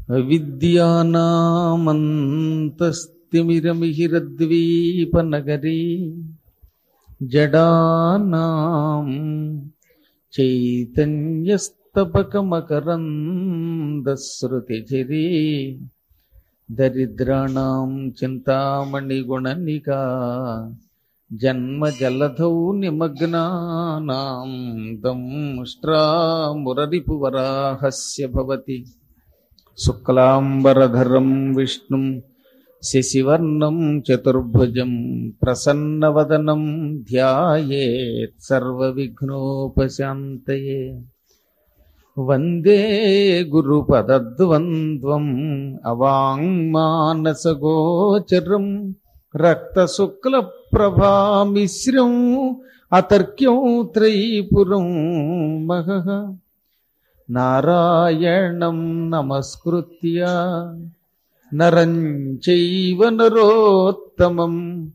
అవిద్యానామంతస్తిమిరమిహిరద్వీపనగరీ జడానాం చైతన్యస్తబకమకరందశ్రుతిఝరీ దరిద్రాణం చింతామణిగుణనికా జన్మజలధౌ నిమగ్నానాం దంష్ట్రామురరిపువరాహస్య భవతి శుక్లాంబరధరం విష్ణుం శశివర్ణం చతుర్భుజం ప్రసన్నవదనం ధ్యాయేత్ సర్వవిఘ్నోపశాంతయే. వందే గురుపదద్వంద్వం అవాంగ్మానసగోచరం రక్తశుక్లప్రభామిశ్రం అతర్క్యం త్రైపురం మహః. నారాయణం నమస్కృత్య నరం చైవ నరోత్తమం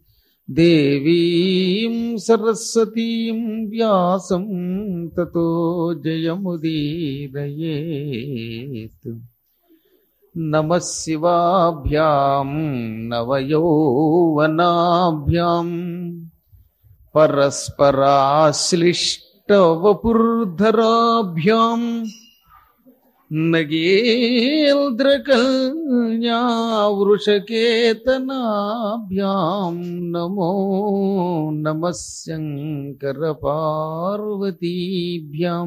దేవీం సరస్వతీం వ్యాసం తతో జయముదీరయేత్. నమః శివాభ్యాం నవయౌవనాభ్యాం పరస్పరాశ్లిష్టవపుర్ధరాభ్యాం నగేంద్రకల్యావృషకేతనాభ్యాం నమో నమః శంకరపార్వతీభ్యాం.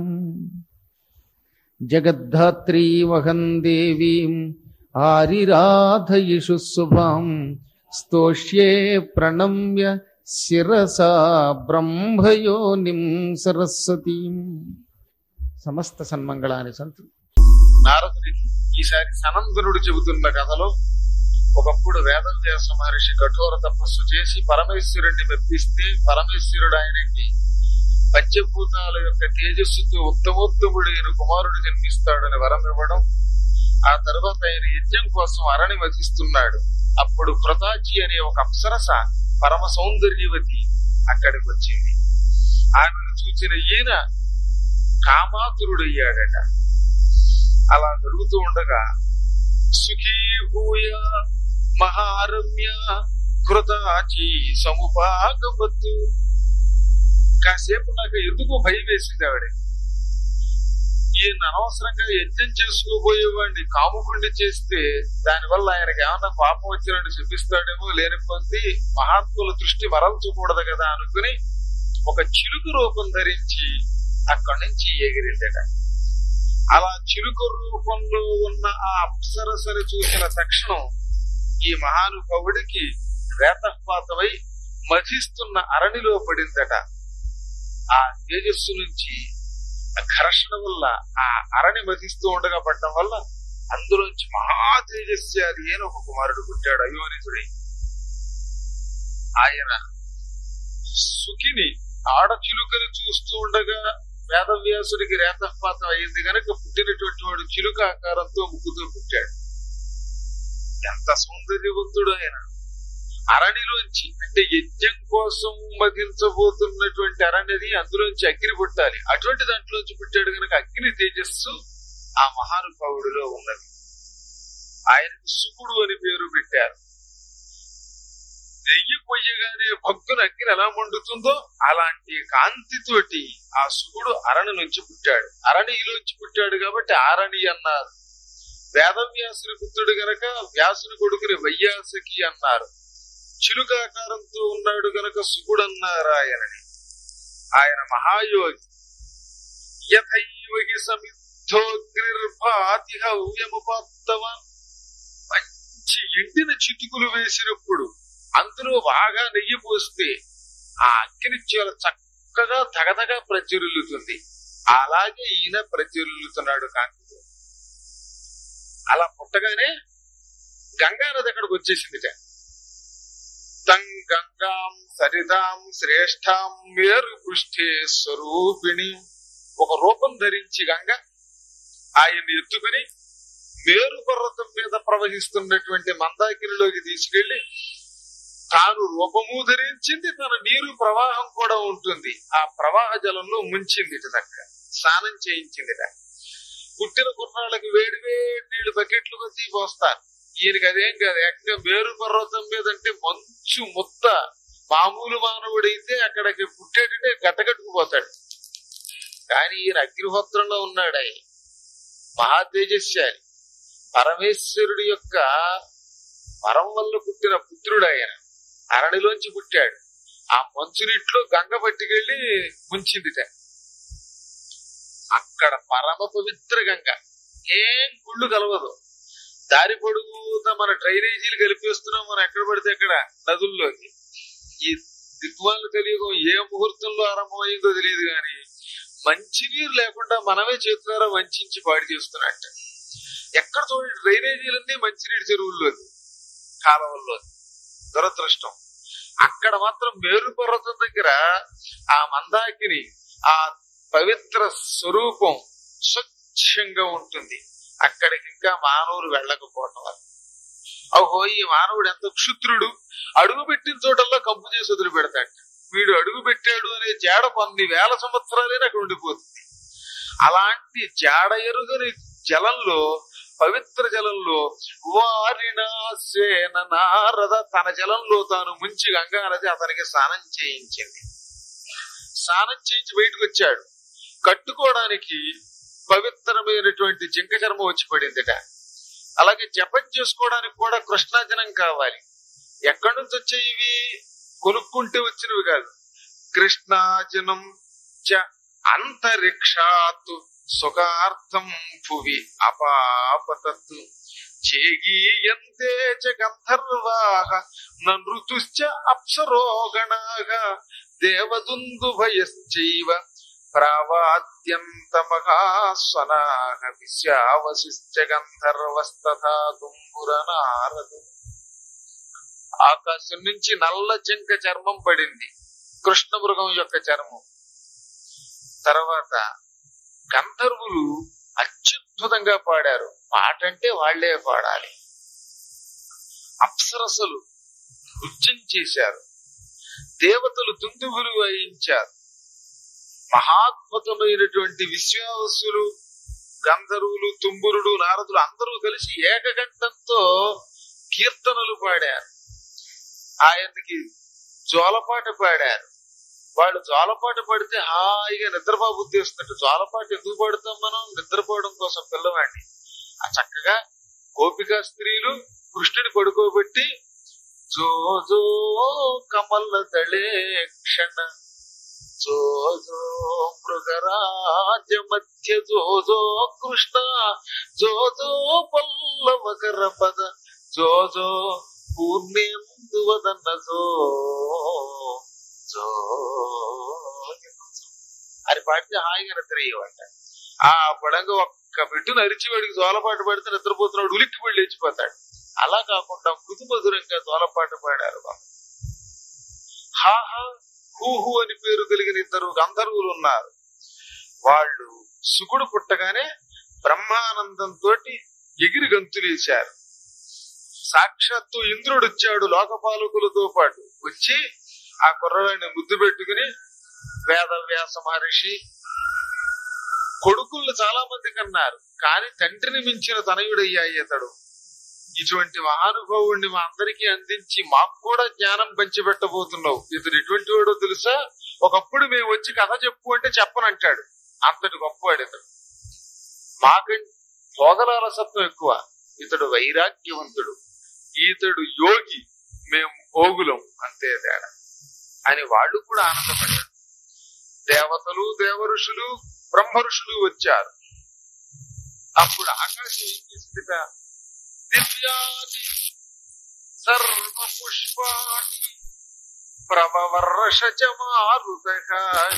జగద్ధాత్రీమహం దేవీం ఆరిరాధయిషు శుభాం స్తోష్యే ప్రణమ్య శిరసా బ్రహ్మయోనిం సరస్వతీం. సమస్త సన్మంగళాని సంతు. నారదునికి ఈసారి సనందనుడు చెబుతున్న కథలో, ఒకప్పుడు వేదవ్యాస మహర్షి కఠోర తపస్సు చేసి పరమేశ్వరుణ్ణి మెప్పిస్తే పరమేశ్వరుడు ఆయనకి పంచభూతాల యొక్క తేజస్సుతో ఉత్తమోత్తముడైన కుమారుడు జన్మిస్తాడని వరం ఇవ్వడం, ఆ తర్వాత ఆయన యజ్ఞం కోసం అరణి వధిస్తున్నాడు. అప్పుడు కృతాచి అనే ఒక అప్సరస పరమ సౌందర్యవతి అక్కడికి వచ్చింది. ఆమెను చూచిన ఈయన కామాతురుడయ్యాడట. అలా జరుగుతూ ఉండగా సుఖీ భూయ మహారమ్య కృతాచి సముపాగవత్తు. కాసేపు నాకు ఎందుకు భయం వేసింది ఆవిడ. ఈయన అనవసరంగా యజ్ఞం చేసుకోబోయేవాడిని కాముకుండి చేస్తే దానివల్ల ఆయనకి ఏమన్నా పాపం వచ్చినట్టు చూపిస్తాడేమో, లేనిపోతే మహాత్ముల దృష్టి మరల్చకూడదు కదా అనుకుని ఒక చిలుకు రూపం ధరించి అక్కడి నుంచి ఎగిరిందట. అలా చిలుక రూపంలో ఉన్న ఆ అప్సరసను చూసిన తక్షణం ఈ మహానుభావుడికి రేతపాతమై మధిస్తున్న అరణిలో పడిందట. ఆ తేజస్సు నుంచి ఘర్షణ వల్ల ఆ అరణి మధిస్తూ ఉండగా పడటం వల్ల అందులోంచి మహా తేజస్యాది అని ఒక కుమారుడు పుట్టాడు, అయోనితుడి. ఆయన సుఖిని ఆడచిలుకని చూస్తూ ఉండగా వేదవ్యాసుడికి రేతపాతం అయింది కనుక పుట్టినటువంటి వాడు చిలుక ఆకారంతో ముగ్గుతో పుట్టాడు. ఎంత సౌందర్యవంతుడు ఆయన. అరణిలోంచి అంటే యజ్ఞం కోసం మధించబోతున్నటువంటి అరణిది, అందులోంచి అగ్ని పుట్టాలి, అటువంటి దాంట్లోంచి పుట్టాడు కనుక అగ్ని తేజస్సు ఆ మహానుభావుడిలో ఉన్నది. ఆయనకు శుకుడు అని పేరు పెట్టారు. నెయ్యి కొయ్యగానే భక్తులు అగ్ని ఎలా మండుతుందో అలాంటి కాంతితోటి ఆ శుకుడు అరణి నుంచి పుట్టాడు. అరణిలోంచి పుట్టాడు కాబట్టి ఆరణి అన్నారు. వేదవ్యాసుని పుత్రుడు గనక వ్యాసుని కొడుకుని వైయాసకి అన్నారు. చిలుకాకారంతో ఉన్నాడు గనక శుకుడు అన్నారు ఆయనని. ఆయన మహాయోగి. యథైవహి సమిద్ధోగ్నిర్భాతి హవ్యముపాత్తవ. మంచి ఎండిన చితుకులు వేసినప్పుడు అందులో బాగా నెయ్యి పోస్తే ఆ అగ్ని చాలా చక్కగా తగదగా ప్రజ్వరిల్లుతుంది. అలాగే ఈయన ప్రజ్వరిల్లుతున్నాడు కాంతితో. అలా పుట్టగానే గంగానది అక్కడికి వచ్చేసిందిట. తం గంగాం సరితాం శ్రేష్ఠాం మేరు పృష్ఠే స్వరూపిణి. ఒక రూపం ధరించి గంగ ఆయన్ని ఎత్తుకుని మేరు పర్వతం మీద ప్రవహిస్తున్నటువంటి మందాకినిలోకి తీసుకెళ్లి తాను రూపము ధరించింది, తన నీరు ప్రవాహం కూడా ఉంటుంది, ఆ ప్రవాహ జలంలో ముంచింది. చక్కగా స్నానం చేయించిందిట. పుట్టిన కుర్రాళ్ళకి వేడి వేడి నీళ్లు బకెట్లు కొద్ది చూస్తారు. ఈయనకి అదేం కాదు, ఏకంగా మేరు పర్వతం మీద అంటే మంచు ముద్ద. మామూలు మానవుడైతే అక్కడికి పుట్టేటంటే గట్టగట్టుకుపోతాడు. కానీ ఈయన అగ్నిహోత్రంలో ఉన్నాడు. ఆయన మహా తేజస్శాలి, పరమేశ్వరుడి యొక్క వరం వల్ల పుట్టిన పుత్రుడు. ఆయన అరణిలోంచి పుట్టాడు. ఆ మంచునీటిలో గంగ పట్టుకెళ్లి ముంచిందిట. అక్కడ పరమ పవిత్ర గంగ, ఏం గుళ్ళు కలవదు. దారి పొడుగుతా మన డ్రైనేజీలు కలిపేస్తున్నాం మనం ఎక్కడ పడితే అక్కడ నదుల్లోకి. ఈ దిగ్వాళ్ళు తెలియదు, ఏ ముహూర్తంలో ఆరంభమైందో తెలియదు. కానీ మంచినీరు లేకుండా మనమే చేతులారా వంచి పాడి చేస్తున్నట్ట. ఎక్కడ చూడండి డ్రైనేజీలన్నీ మంచినీటి చెరువుల్లో, కాలువల్లో. దురదృష్టం. అక్కడ మాత్రం మేరు పర్వతం దగ్గర ఆ మందాకిని, ఆ పవిత్ర స్వరూపం స్వచ్ఛంగా ఉంటుంది. అక్కడికి ఇంకా మానవులు వెళ్ళకపోవటం వల్ల అహో ఈ మానవుడు ఎంత క్షుద్రుడు, అడుగు పెట్టిన చోటల్లో కంపు చేసి వదిలి పెడతాడు. వీడు అడుగు పెట్టాడు అనే జాడ కొన్ని వేల సంవత్సరాలే అక్కడ ఉండిపోతుంది. అలాంటి జాడ ఎరుగని జలంలో, పవిత్ర జలంలో వారినాసేన నారద తన జలంలో తాను ముంచి గంగానది అతనికి స్నానం చేయించింది. స్నానం చేయించి బయటకు వచ్చాడు. కట్టుకోవడానికి పవిత్రమైనటువంటి జింక చర్మం వచ్చి పడిందిట. అలాగే జపం చేసుకోవడానికి కూడా కృష్ణాజనం కావాలి. ఎక్కడి నుంచి వచ్చాయి ఇవి? కొనుక్కుంటే వచ్చినవి కాదు. కృష్ణాజనం చ అంతరిక్షాత్ సుఖార్థం భువి అపాపతత్తు చేగీయంతే చ గంధర్వాః నృతుశ్చ అప్సరోగణాః దేవదుందుభయశ్చైవ ప్రావాద్యంతమహాస్వనాః విశ్యావసిశ్చ గంధర్వస్తథా తుంబురనారదు. ఆకాశం నుంచి నల్ల జింక చర్మం పడింది, కృష్ణ మృగం యొక్క చర్మం. తర్వాత గంధర్వులు అత్యద్భుతంగా పాడారు. పాట అంటే వాళ్లే పాడాలి. అప్సరసలు నృత్యం చేశారు. దేవతలు దుందుబులు వాయించారు. మహాద్భుతమైనటువంటి విశ్వావసులు, గంధర్వులు, తుంబురుడు, నారదులు అందరూ కలిసి ఏకకంఠంతో కీర్తనలు పాడారు. ఆయనకి జోలపాట పాడారు. వాళ్ళు జోలపాట పడితే హాయిగా నిద్రపోబుద్ధి వస్తున్నట్టు. జోలపాట ఎందుకు పాడుతాం మనం? నిద్రపోవడం కోసం పిల్లవాడిని. ఆ చక్కగా గోపికా స్త్రీలు కృష్ణుని పడుకోబెట్టి జో జో కమల దళే క్షణ జో జో మృగరాజ మధ్య జో జో కృష్ణ జో జో పల్లవకర పద జో జో పూర్ణేందువదన్న జో జో అని పాడితే హాయిగా నిద్రయ్యేవాట. ఆ పడంగా ఒక్క పెట్టును అరిచి వాడికి జోలపాట పడితే నిద్రపోతున్నాడు, ఉలిక్కి పడి లేచిపోతాడు. అలా కాకుండా మృదు మధురంగా జోలపాట పాడారు. హాహా హూహు అని పేరు కలిగిన ఇద్దరు గంధర్వులు ఉన్నారు. వాళ్ళు శుకుడు పుట్టగానే బ్రహ్మానందంతో ఎగిరి గంతులేశారు. సాక్షాత్తు ఇంద్రుడు వచ్చాడు లోకపాలకులతో పాటు. వచ్చి ఆ కుర్రవాడిని ముద్దు పెట్టుకుని, వేదవ్యాస మహర్షి కొడుకుల్ని చాలా మంది కన్నారు, కానీ తండ్రిని మించిన తనయుడయ్యాయి అతడు. ఇటువంటి మహానుభావుణ్ణి మా అందరికీ అందించి మాకు కూడా జ్ఞానం పంచిపెట్టబోతున్నావు. ఇతడు ఎటువంటి వాడో తెలుసా? ఒకప్పుడు మేము వచ్చి కథ చెప్పు అంటే చెప్పనంటాడు. అంతటి గొప్పవాడు ఇతడు. మాకంటే భోగలాలసత్వం ఎక్కువ, ఇతడు వైరాగ్యవంతుడు. ఇతడు యోగి, మేము భోగులం, అంతే తేడా అని వాళ్ళు కూడా ఆనందపడ్డారు. దేవతలు, దేవఋషులు, బ్రహ్మ ఋషులు వచ్చారు. అప్పుడు ఆకాశం ఏం చేసిందిట? దివ్యాది సర్వ పుష్పాణి ప్రవర్షజమారుతః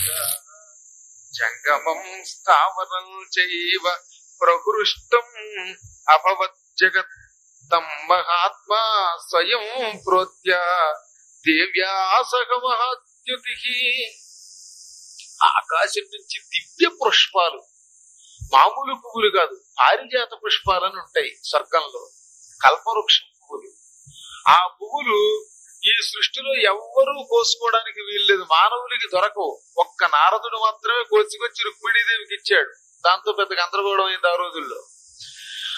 జంగమం స్థావరం చైవ ప్రకృష్టం అభవత్ జగత్ తం మహాత్మా స్వయం ప్రోత్య దేవ్యా సహ మహాద్యుతి. ఆకాశం నుంచి దివ్య పుష్పాలు, మామూలు పువ్వులు కాదు, పారిజాత పుష్పాలని ఉంటాయి స్వర్గంలో, కల్పవృక్షం పువ్వులు. ఆ పువ్వులు ఈ సృష్టిలో ఎవ్వరూ కోసుకోవడానికి వీల్లేదు, మానవులకి దొరకవు. ఒక్క నారదుడు మాత్రమే కోసుకొచ్చి రుక్మిణీదేవికి ఇచ్చాడు. దాంతో పెద్ద గందరగోళం అయింది ఆ రోజుల్లో.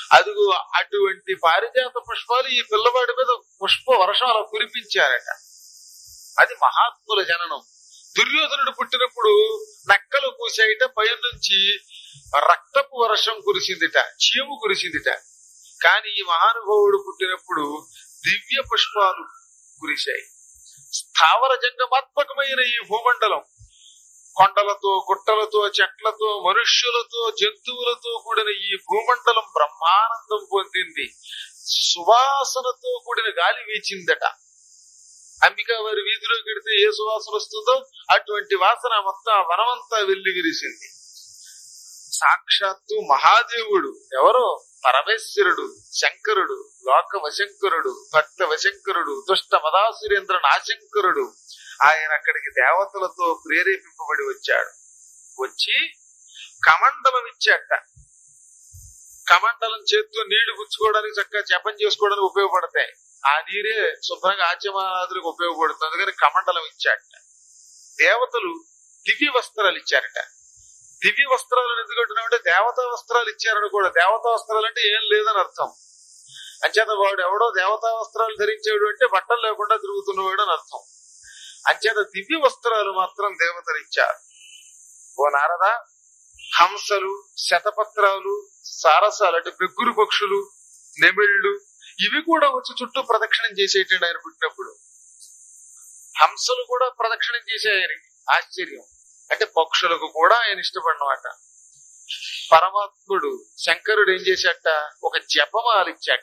అదిగో అటువంటి పారిజాత పుష్పాలు ఈ పిల్లవాడి మీద పుష్ప వర్షం అలా కురిపించారట. అది మహాత్ముల జననం. దుర్యోధనుడు పుట్టినప్పుడు నక్కలు కూసాయిట, పై నుంచి రక్తపు వర్షం కురిసిందిట, చీము కురిసిందిట. కానీ ఈ మహానుభావుడు పుట్టినప్పుడు దివ్య పుష్పాలు కురిశాయి. స్థావర జంగమాత్మకమైన ఈ భూమండలం కొండలతో, గుట్టలతో, చెట్లతో, మనుష్యులతో, జంతువులతో కూడిన ఈ భూమండలం బ్రహ్మానందం పొందింది. సువాసనతో కూడిన గాలి వీచిందట. అంబికా వారి వీధిలోకి వెడితే ఏ సువాసన వస్తుందో అటువంటి వాసన మొత్తం వనమంతా వెళ్లి విరిసింది. సాక్షాత్తు మహాదేవుడు, ఎవరో పరమేశ్వరుడు, శంకరుడు, లోక వశంకరుడు, భక్త వశంకరుడు, దుష్ట మదాసురేంద్ర నాశంకరుడు, ఆయన అక్కడికి దేవతలతో ప్రేరేపింపబడి వచ్చాడు. వచ్చి కమండలం ఇచ్చాట. కమండలం చేత్తో నీళ్లు పుచ్చుకోవడానికి, చక్కగా జపం చేసుకోవడానికి ఉపయోగపడతాయి. ఆ నీరే శుభ్రంగా ఆచమనాదులకు ఉపయోగపడుతుంది. అందుకని కమండలం ఇచ్చాట. దేవతలు దివ్య వస్త్రాలు ఇచ్చారట. దివ్య వస్త్రాలను ఎందుకంటున్నామంటే దేవతా వస్త్రాలు ఇచ్చారని కూడా. దేవతా వస్త్రాలు అంటే ఏం లేదని అర్థం. అంచేత వాడు ఎవడో దేవతా వస్త్రాలు ధరించాడు అంటే బట్టలు లేకుండా తిరుగుతున్నవాడు అని అర్థం. అంచేత దివ్య వస్త్రాలు మాత్రం దేవతలు ఇచ్చారు. ఓ నారద, హంసలు, శతపత్రాలు, సారసాలు అంటే పెగ్గురు పక్షులు, నెమిళ్ళు, ఇవి కూడా వచ్చి చుట్టూ ప్రదక్షిణం చేసేటండి ఆయన పుట్టినప్పుడు. హంసలు కూడా ప్రదక్షిణం చేసేయనికి ఆశ్చర్యం. అంటే పక్షులకు కూడా ఆయన ఇష్టపడినమాట. పరమాత్ముడు శంకరుడు ఏం చేశాట, ఒక జపమాల ఇచ్చాట.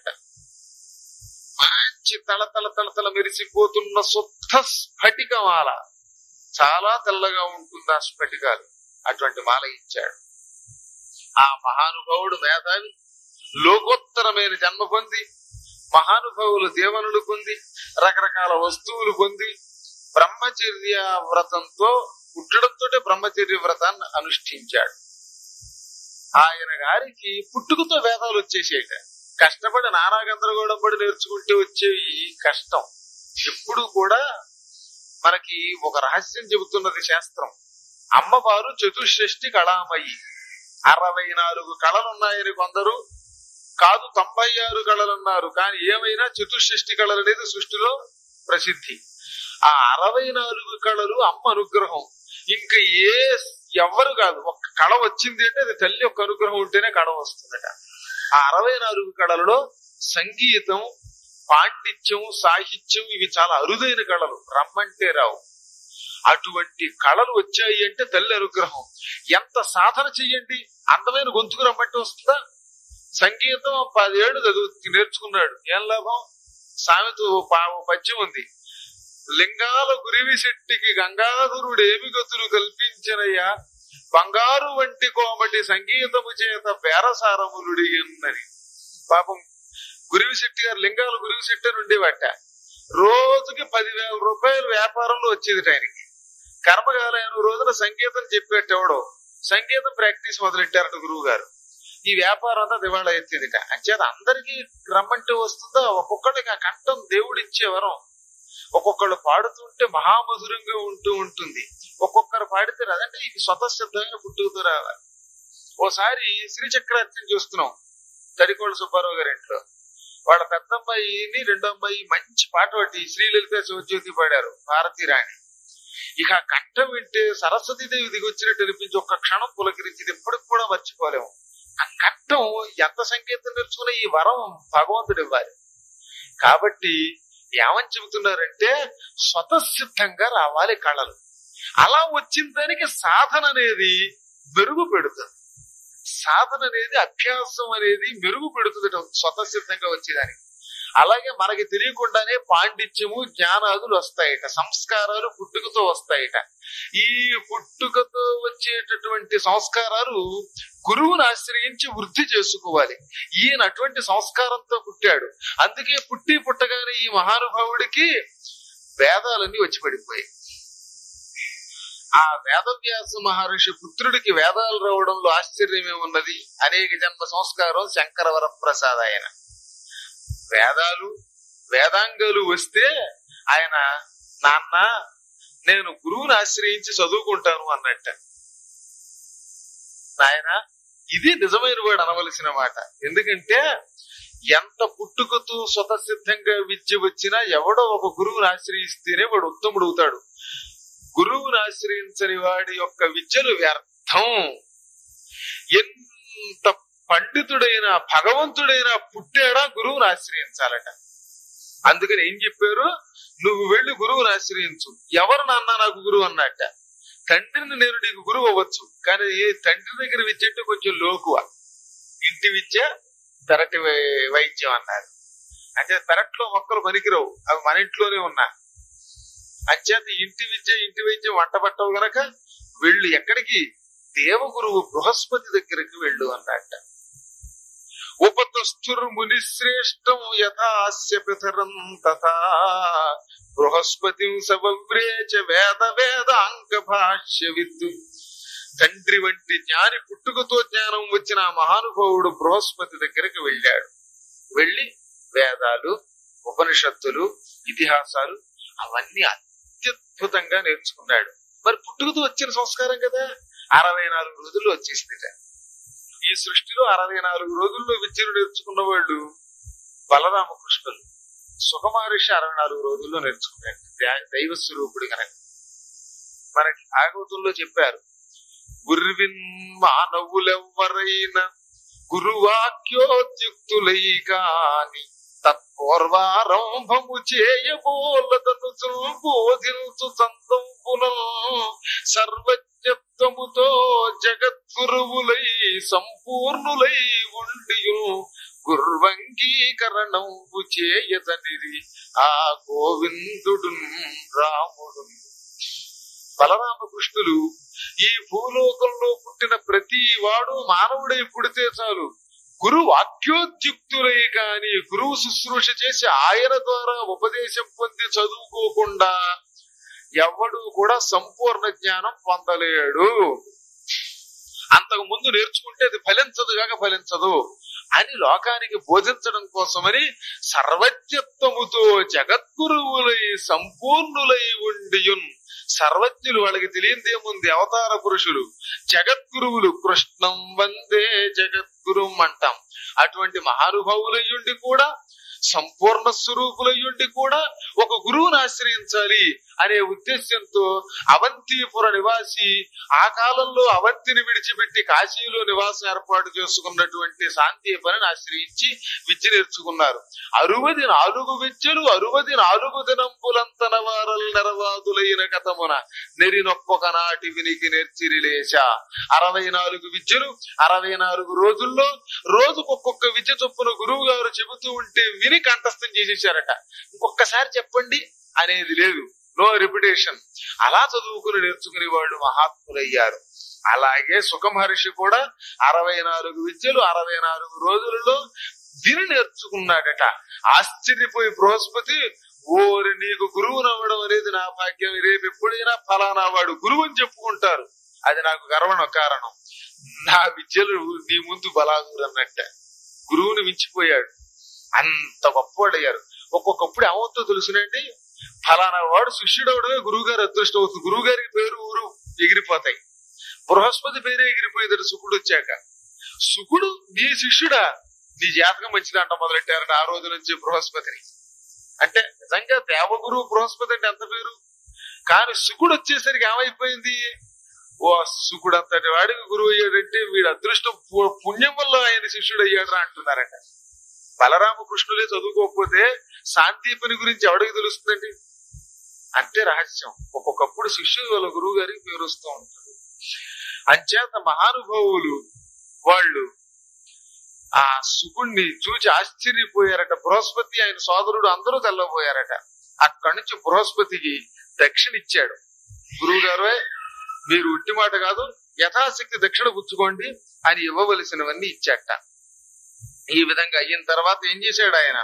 మంచి తల మెరిసిపోతున్న శుద్ధ స్ఫటికమాల, చాలా తెల్లగా ఉంటుంది ఆ స్ఫటికాలు. అటువంటి మాల ఇచ్చాడు. ఆ మహానుభావుడు మేధావి, లోకోత్తరమైన జన్మ పొంది, మహానుభావులు దేవనులు పొంది, రకరకాల వస్తువులు పొంది, బ్రహ్మచర్య వ్రతంతో పుట్టడంతో బ్రహ్మచర్య వ్రతాన్ని అనుష్ఠించాడు. ఆయన గారికి పుట్టుకతో వేదాలు వచ్చేసేట. కష్టపడి నానా గందరగోళం పడి నేర్చుకుంటే వచ్చేవి కష్టం. ఎప్పుడు కూడా మనకి ఒక రహస్యం చెబుతున్నది శాస్త్రం. అమ్మవారు చతుషష్ఠి కళామయి. 64 కళలున్నాయని కొందరు, కాదు 96 కళలున్నారు. కానీ ఏమైనా చతుషష్ఠి కళలు అనేది సృష్టిలో ప్రసిద్ధి. ఆ 64 కళలు అమ్మ అనుగ్రహం. ఇంకా ఎవ్వరు కాదు. ఒక కళ వచ్చింది అంటే అది తల్లి యొక్క అనుగ్రహం ఉంటేనే కళ వస్తుందట. ఆ 64 కళలలో సంగీతం, పాండిత్యం, సాహిత్యం ఇవి చాలా అరుదైన కళలు, రమ్మంటే రావు. అటువంటి కళలు వచ్చాయి అంటే తల్లి అనుగ్రహం. ఎంత సాధన చెయ్యండి, అందమైన గొంతుకు రమ్మంటే వస్తుందా? సంగీతం 10 ఏళ్ళు నేర్చుకున్నాడు, ఏం లాభం? సామెత పద్యం ఉంది, లింగాల గురివి శెట్టికి గంగాధరుడు ఏమి గతులు కల్పించినయ్యా, బంగారు వంటి కోమటి సంగీతము చేత బేరసారములుడిగిన్నని. పాపం గురివి శెట్టి గారు, లింగాల గురివి శెట్టి అని ఉండేవాట. రోజుకి 10,000 రూపాయలు వ్యాపారంలో వచ్చేది ఆయనకి. కర్మకాలైన రోజున సంగీతం చెప్పేటెవడో సంగీతం ప్రాక్టీస్ మొదలెట్టారట గురువు గారు. ఈ వ్యాపారం అంతా దివాళా ఎత్తిందిట. అంచేత అందరికీ రమ్మంటే వస్తుందా? ఒక్కొక్కడికి ఆ కంఠం దేవుడిచ్చే వరం. ఒక్కొక్కళ్ళు పాడుతుంటే మహామధురంగా ఉంటుంది, ఒక్కొక్కరు పాడితే అదంటే ఇది స్వతసిద్ధమైన పుట్టుకతో రావాలి. ఓసారి శ్రీచక్రార్చన చూస్తున్నాం తడికోళ్ళ సుబ్బారావు గారి ఇంట్లో. వాళ్ళ పెద్దమ్మాయిని రెండో అమ్మాయి మంచి పాట పాడి శ్రీలలిత శివజ్యోతి పాడారు, భారతీ రాణి. ఇక కంఠం వింటే సరస్వతీదేవి దిగొచ్చినట్టు అనిపించి ఒక్క క్షణం పులకరించింది, ఎప్పటికి కూడా మర్చిపోలేము. ఆ కంఠం ఎంత సంగీతం నేర్చుకునే ఈ వరం భగవంతుడు ఇవ్వాలి. కాబట్టి ఏమని చెబుతున్నారంటే స్వతసిద్ధంగా రావాలి కళలు. అలా వచ్చిన దానికి సాధన అనేది మెరుగు పెడుతుంది. సాధన అనేది, అభ్యాసం అనేది మెరుగు పెడుతుంది స్వతసిద్ధంగా వచ్చేదానికి. అలాగే మనకి తెలియకుండానే పాండిత్యము, జ్ఞానాదులు వస్తాయట, సంస్కారాలు పుట్టుకతో వస్తాయట. ఈ పుట్టుకతో వచ్చేటటువంటి సంస్కారాలు గురువుని ఆశ్రయించి వృద్ధి చేసుకోవాలి. ఈయన అటువంటి సంస్కారంతో పుట్టాడు. అందుకే పుట్టగానే ఈ మహానుభావుడికి వేదాలన్నీ వచ్చి పడిపోయాయి. ఆ వేదవ్యాస మహర్షి పుత్రుడికి వేదాలు రావడంలో ఆశ్చర్యమేమున్నది? అనేక జన్మ సంస్కారం శంకరవర ప్రసాద్. ఆయన వేదాలు, వేదాంగాలు వస్తే ఆయన, నాన్న నేను గురువుని ఆశ్రయించి చదువుకుంటాను అన్నట్ట. నాయన ఇది నిజమైన వాడు అనవలసిన మాట. ఎందుకంటే ఎంత పుట్టుకతో స్వతసిద్ధంగా విద్య వచ్చినా ఎవడో ఒక గురువుని ఆశ్రయిస్తేనే వాడు ఉత్తముడు అవుతాడు. గురువుని ఆశ్రయించని వాడి యొక్క విద్యలు వ్యర్థం. ఎంత పండితుడైనా భగవంతుడైనా పుట్టాడా గురువుని ఆశ్రయించాలట. అందుకని ఏం చెప్పారు, నువ్వు వెళ్లి గురువుని ఆశ్రయించు. ఎవరు నాన్న నాకు గురువు అన్నట్ట. తండ్రిని నేను నీకు గురువు అవ్వచ్చు, కానీ తండ్రి దగ్గర విద్య అంటే కొంచెం లోకువ. ఇంటి విద్య పెరటి వైద్యం అన్నారు. అంటే పెరట్లో మొక్కలు పనికిరావు, అవి మన ఇంట్లోనే ఉన్నా. అంచేత ఇంటి విద్య ఇంటి వైద్యం వంట పట్టవు గనక వెళ్ళు. ఎక్కడికి? దేవగురువు బృహస్పతి దగ్గరికి వెళ్ళు అన్నట్ట. ఉపతస్థుర్ముని శ్రేష్టం యథాస్య పితరం తథా బృహస్పతి సవ్రేచ వేద వేదాంక భాష్య విద్దు. తండ్రి వంటి జ్ఞాని పుట్టుకతో జ్ఞానం వచ్చిన ఆ మహానుభావుడు బృహస్పతి దగ్గరికి వెళ్ళాడు. వెళ్ళి వేదాలు, ఉపనిషత్తులు, ఇతిహాసాలు అవన్నీ అత్యద్భుతంగా నేర్చుకున్నాడు. మరి పుట్టుకతో వచ్చిన సంస్కారం కదా, 64 రోజుల్లో వచ్చేసింది. ఈ సృష్టిలో 64 రోజుల్లో విద్యను నేర్చుకున్న వాళ్ళు బలరామకృష్ణులు. సుఖమహర్షి 64 రోజుల్లో నేర్చుకున్నాడు, దైవ స్వరూపుడు కనుక. మనకి భాగవతంలో చెప్పారు, గుర్విన్ మానవులెవ్వరైనా గురువాక్యోద్యుక్తులై కాని తత్పూర్వారంభము చేయబోలదను బోధించు సంతంపులను సర్వజ్ఞత్వముతో జగద్గురువులై సంపూర్ణులై ఉండియు గుర్వంగీకరణము చేయదనిది ఆ గోవిందుడు రాముడు. బలరామకృష్ణులు ఈ భూలోకంలో పుట్టిన ప్రతి వాడు మానవుడై పుడితే చాలు, గురు వాక్యోద్యుక్తులై కాని గురువు శుశ్రూష చేసి ఆయన ద్వారా ఉపదేశం పొంది చదువుకోకుండా ఎవడు కూడా సంపూర్ణ జ్ఞానం పొందలేడు. అంతకు ముందు నేర్చుకుంటే అది ఫలించదు కాక ఫలించదు అని లోకానికి బోధించడం కోసమని సర్వజ్ఞత్వముతో జగద్గురువులై సంపూర్ణులై ఉండియున్. సర్వజ్ఞులు, వాళ్ళకి తెలియదేముంది, అవతార పురుషులు. జగద్గురువులు, కృష్ణం వందే జగద్గురుం అంటాం. అటువంటి మహానుభావులయ్యుండి కూడా, సంపూర్ణ స్వరూపులయ్యుండి కూడా ఒక గురువుని ఆశ్రయించాలి అనే ఉద్దేశ్యంతో అవంతిపుర నివాసి, ఆ కాలంలో అవంతిని విడిచిపెట్టి కాశీలో నివాసం ఏర్పాటు చేసుకున్నటువంటి శాంతిపని ఆశ్రయించి విద్య నేర్చుకున్నారు. 64 విద్యలు 64 దినంపులంతన వారల్ నెరవాదులైన కథమున నెరినొక్కొక నాటి వినికి నేర్చిరిలేశ. 64 విద్యలు 64 రోజుల్లో రోజుకొక్కొక్క విద్య చొప్పున గురువు గారు చెబుతూ ఉంటే విని కంఠస్థం చేసేసారట. ఇంకొకసారి చెప్పండి అనేది లేదు, నో రిపిటేషన్. అలా చదువుకుని నేర్చుకునే వాళ్ళు మహాత్ములయ్యారు. అలాగే సుఖమహర్షి కూడా 64 విద్యలు 64 రోజులలో విని నేర్చుకున్నాడట. ఆశ్చర్యపోయి బృహస్పతి, ఓరి నీకు గురువు నవ్వడం అనేది నా భాగ్యం, రేపు ఎప్పుడైనా ఫలానా వాడు గురువు అని చెప్పుకుంటారు, అది నాకు గర్వణ కారణం. నా విద్యలు నీ ముందు బలాదురు అన్నట్ట. గురువుని మించిపోయాడు, అంత గొప్పవాడయ్యారు. ఒక్కొక్కప్పుడు ఏమవుతుందో తెలుసునండి, ఫలానా వాడు శిష్యుడవడమే గురువు గారు అదృష్టం అవుతుంది. గురువు గారికి పేరు ఊరు ఎగిరిపోతాయి. బృహస్పతి పేరే ఎగిరిపోయేది శుకుడు వచ్చాక. శుకుడు నీ శిష్యుడా, నీ జాతకం మంచిది అంట మొదలెట్టారట ఆ రోజు నుంచి బృహస్పతిని. అంటే నిజంగా దేవగురువు బృహస్పతి అంటే ఎంత పేరు, కానీ శుకుడు వచ్చేసరికి ఏమైపోయింది, ఓ శుకుడు అంతటి వాడికి గురువు అయ్యాడంటే వీడు అదృష్టం పుణ్యం వల్ల ఆయన శిష్యుడు అయ్యాడు అంటున్నారట. బలరామకృష్ణులే చదువుకోకపోతే శాంతిపని గురించి ఎవడికి తెలుస్తుందండి? అంటే రహస్యం. ఒక్కొక్కప్పుడు శిష్యులు వాళ్ళ గురువు గారికి పేరు వస్తూ ఉంటుంది. అంచేత మహానుభావులు వాళ్ళు ఆ శుకుణ్ణి చూచి ఆశ్చర్యపోయారట. బృహస్పతి ఆయన సోదరుడు అందరూ తెల్లబోయారట. అక్కడి నుంచి బృహస్పతికి దక్షిణ ఇచ్చాడు. గురువు గారు, మీరు ఉట్టి మాట కాదు, యథాశక్తి దక్షిణ పుచ్చుకోండి అని ఇవ్వవలసినవన్నీ ఇచ్చాట. ఈ విధంగా అయిన తర్వాత ఏం చేశాడు ఆయన,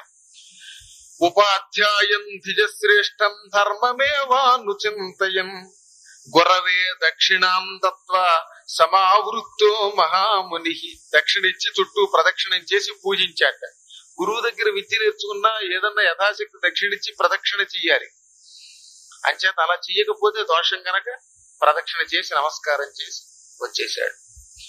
ఉపాధ్యాయం ధిజశ్రేష్టం ధర్మమేవానుచింతయం గురవే దక్షిణాం దత్వా సమావృత్తో మహాముని. దక్షిణ ఇచ్చి చుట్టూ ప్రదక్షిణం చేసి పూజించాట. గురువు దగ్గర విద్య నేర్చుకున్నా ఏదన్నా యథాశక్తి దక్షిణిచ్చి ప్రదక్షిణ చెయ్యాలి. అంచేత అలా చెయ్యకపోతే దోషం గనక ప్రదక్షిణ చేసి నమస్కారం చేసి వచ్చేశాడు.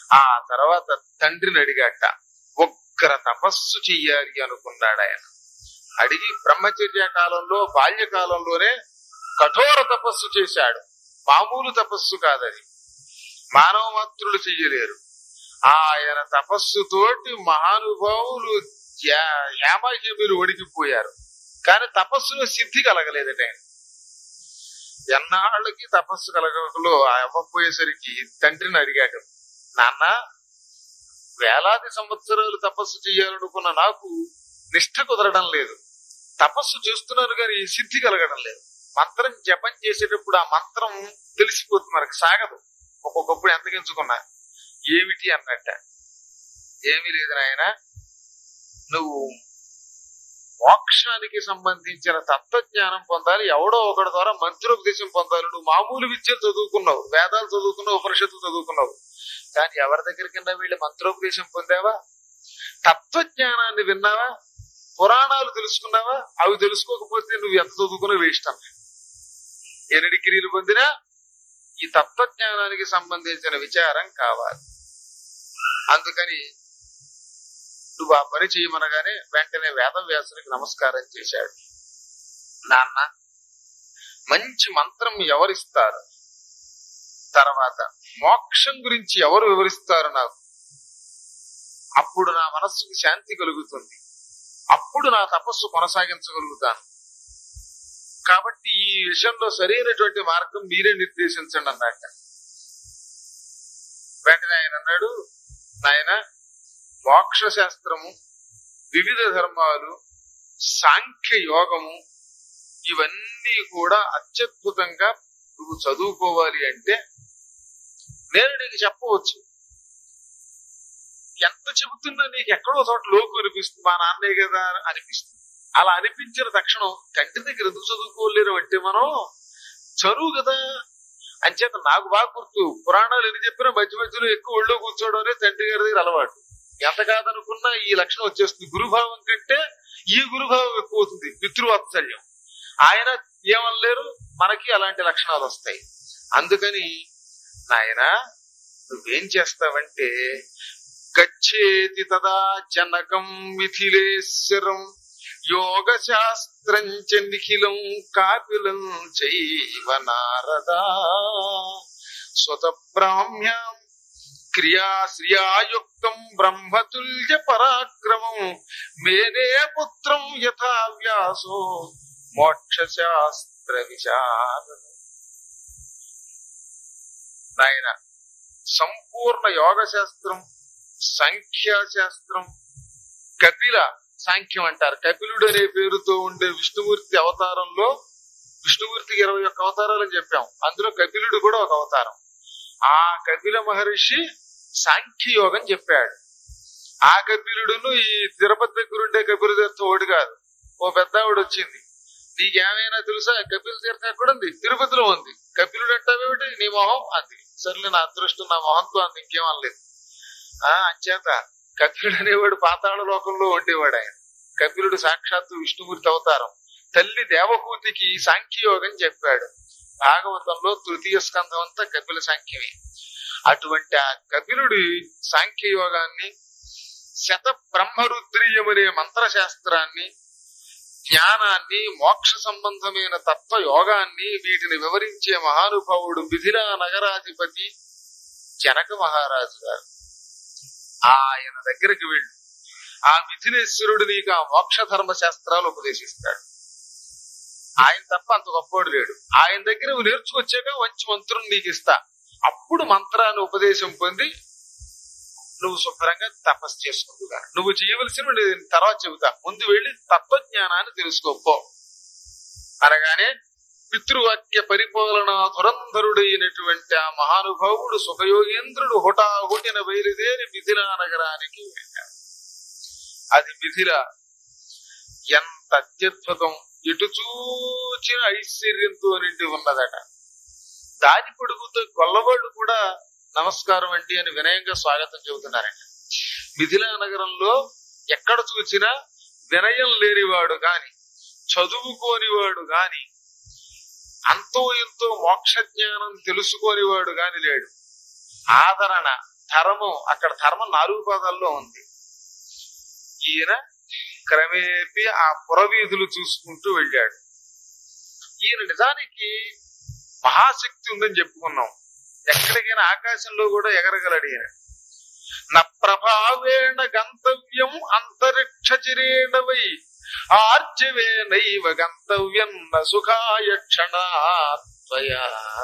ఆ తర్వాత తండ్రిని అడిగాట. ఉగ్ర తపస్సు చెయ్యాలి అనుకున్నాడు ఆయన. అడిగి బ్రహ్మచర్య కాలంలో బాల్యకాలంలోనే కఠోర తపస్సు చేశాడు. మామూలు తపస్సు కాదది, మానవ మాత్రులు చెయ్యలేరు. ఆయన తపస్సుతోటి మహానుభావులు యామాహ్యములు వణికిపోయారు. కానీ తపస్సులో సిద్ధి కలగలేదట. ఎన్నాళ్ళకి తపస్సు కలగలో అవ్వపోయేసరికి తండ్రిని అడిగాడు, నాన్న, వేలాది సంవత్సరాలు తపస్సు చేయాలనుకున్న నాకు నిష్ఠ కుదరడం లేదు. తపస్సు చేస్తున్నాను కానీ ఈ సిద్ధి కలగడం లేదు. మంత్రం జపం చేసేటప్పుడు ఆ మంత్రం తెలిసిపోతుంది, మనకు సాగదు. ఒక్కొక్కప్పుడు ఎంతకించుకున్నా. ఏమిటి అన్నట్ట. ఏమీ లేదు నాయన, నువ్వు మోక్షానికి సంబంధించిన తత్వజ్ఞానం పొందాలి. ఎవడో ఒకటి ద్వారా మంత్రోపదేశం పొందాలి. నువ్వు మామూలు విద్యలు చదువుకున్నావు, వేదాలు చదువుకున్నావు, ఉపనిషత్తు చదువుకున్నావు, కానీ ఎవరి దగ్గరికన్నా వెళ్ళి మంత్రోపదేశం పొందావా? తత్వజ్ఞానాన్ని విన్నావా? పురాణాలు తెలుసుకున్నావా? అవి తెలుసుకోకపోతే నువ్వు ఎంత చదువుకున్నా వేస్ట్ అన్న. ఎన్ని డిగ్రీలు పొందినా ఈ తత్వజ్ఞానానికి సంబంధించిన విచారం కావాలి. అందుకని నువ్వు ఆ పని చేయమనగానే వెంటనే వేదవ్యాసునికి నమస్కారం చేశాడు. నాన్న, మంచి మంత్రం ఎవరిస్తారు? తర్వాత మోక్షం గురించి ఎవరు వివరిస్తారు నాకు? అప్పుడు నా మనస్సుకు శాంతి కలుగుతుంది, అప్పుడు నా తపస్సు కొనసాగించగలుగుతాను. కాబట్టి ఈ విషయంలో సరైనటువంటి మార్గం మీరే నిర్దేశించండి అన్నట్ట. వెంటనే ఆయన అన్నాడు, నాయన, మోక్ష శాస్త్రము, వివిధ ధర్మాలు, సాంఖ్య యోగము, ఇవన్నీ కూడా అత్యద్భుతంగా నువ్వు చదువుకోవాలి అంటే నేను నీకు చెప్పవచ్చు. ఎంత చెబుతున్నా నీకు ఎక్కడో చోట లోకు అనిపిస్తుంది, మా నాన్నే కదా అనిపిస్తుంది. అలా అనిపించిన తక్షణం తండ్రి దగ్గర ఎందుకు చదువుకోలేరు అంటే మనం చదువు కదా. అంచేత నాకు బాగా గుర్తు, పురాణాలు ఎన్ని చెప్పినా మధ్య మధ్యలో ఎక్కువ ఒళ్ళో కూర్చోవడం అనేది తండ్రి గారి దగ్గర అలవాటు. ఎంత కాదనుకున్నా ఈ లక్షణం వచ్చేస్తుంది. గురుభావం కంటే ఈ గురుభావం ఎక్కువ అవుతుంది, పితృవాత్సల్యం. ఆయన ఏమనలేరు, మనకి అలాంటి లక్షణాలు వస్తాయి. అందుకని నాయన నువ్వేం చేస్తావంటే, గచ్చేతి తదా జనకం మిథిలేశ్వరం యోగ శాస్త్రం చ నిఖిలం కాపిలం చైవ నారదా స్వత బ్రాహ్మ్యాం క్రియాశ్రియాయుక్తం బ్రహ్మతుల్య పరాక్రమం మేనే పుత్రం యథా వ్యాసో మోక్ష శాస్త్ర విచారణ. నాయన, సంపూర్ణ యోగ శాస్త్రం, సంఖ్యాశాస్త్రం, కపిల సాంఖ్యం అంటారు. కపిలుడు అనే పేరుతో ఉండే విష్ణుమూర్తి అవతారంలో, విష్ణుమూర్తికి 21 అవతారాలు అని చెప్పాం, అందులో కపిలుడు కూడా ఒక అవతారం. ఆ కపిల మహర్షి సాంఖ్యయోగం చెప్పాడు. ఆ కపిలుడును ఈ తిరుపతి దగ్గర ఉండే కపిల తీర్థం ఒకటి కాదు. ఓ పెద్ద ఆవిడ వచ్చింది, నీకేమైనా తెలుసా కపిల తీర్థం ఎక్కడుంది? తిరుపతిలో ఉంది. కపిలుడు అంటావేమిటి, నీ మొహం అంది. సర్లే, నా అదృష్టం, నా మొహంతో అంది, ఇంకేం అనలేదు. అంచేత కపిలుడు అనేవాడు పాతాళ లోకంలో ఉండేవాడు. ఆయన కపిలుడు సాక్షాత్తు విష్ణుమూర్తి అవతారం. తల్లి దేవహూతికి సాంఖ్యయోగం చెప్పాడు. భాగవతంలో 3వ స్కంధం అంతా కపిల సాంఖ్యమే. అటువంటి ఆ కపిలుడి సాంఖ్యయోగాన్ని, శత బ్రహ్మరుద్రీయం అనే మంత్రశాస్త్రాన్ని, జ్ఞానాన్ని, మోక్ష సంబంధమైన తత్వ యోగాన్ని, వీటిని వివరించే మహానుభావుడు మిథిలా నగరాధిపతి జనక మహారాజు గారు. ఆయన దగ్గరికి వెళ్ళు, ఆ మిథిలేశ్వరుడు నీకు ఆ మోక్ష ధర్మ శాస్త్రాలు ఉపదేశిస్తాడు. ఆయన తప్ప అంత గొప్పవాడు లేడు. ఆయన దగ్గర నువ్వు నేర్చుకొచ్చాక మంచి మంత్రం నీకు ఇస్తా. అప్పుడు మంత్రాన్ని ఉపదేశం పొంది నువ్వు శుభ్రంగా తపస్సు చేసుకుంటున్నా. నువ్వు చేయవలసిన తర్వాత చెబుతా, ముందు వెళ్ళి తత్వజ్ఞానాన్ని తెలుసుకోపో అనగానే పితృవాక్య పరిపాలన ధురంధరుడైనటువంటి ఆ మహానుభావుడు సుఖయోగేంద్రుడు హుటాహుటిన బయలుదేరి మిథిలా నగరానికి వెళ్ళాడు. అది మిథిల ఎంత అత్యద్భుతం, ఎటు చూచిన ఐశ్వర్యంతో నిండి ఉన్నదట. దాని పొడుగుతో గొల్లవాళ్ళు కూడా నమస్కారం అండి అని వినయంగా స్వాగతం చెబుతున్నారంట. మిథిలా నగరంలో ఎక్కడ చూసినా వినయం లేనివాడు గాని, చదువుకోనివాడు గాని, అంతో ఎంతో మోక్ష జ్ఞానం తెలుసుకోనివాడు గాని లేడు. ఆదరణ, అక్కడ ధర్మం 4 పాదాల్లో ఉంది. ఈయన క్రమేపీ ఆ పురవీధులు చూసుకుంటూ వెళ్ళాడు. ఈయన నిజానికి మహాశక్తి ఉందని చెప్పుకున్నాం. ఎక్కడికైనా ఆకాశంలో కూడా ఎగరగలడు ఈయన. న ప్రభావేణ గంతవ్యం అంతరిక్షచిరేణ వై ఆర్జవేనైవ గంతవ్యం న సుఖాయ క్షణాత్వయా.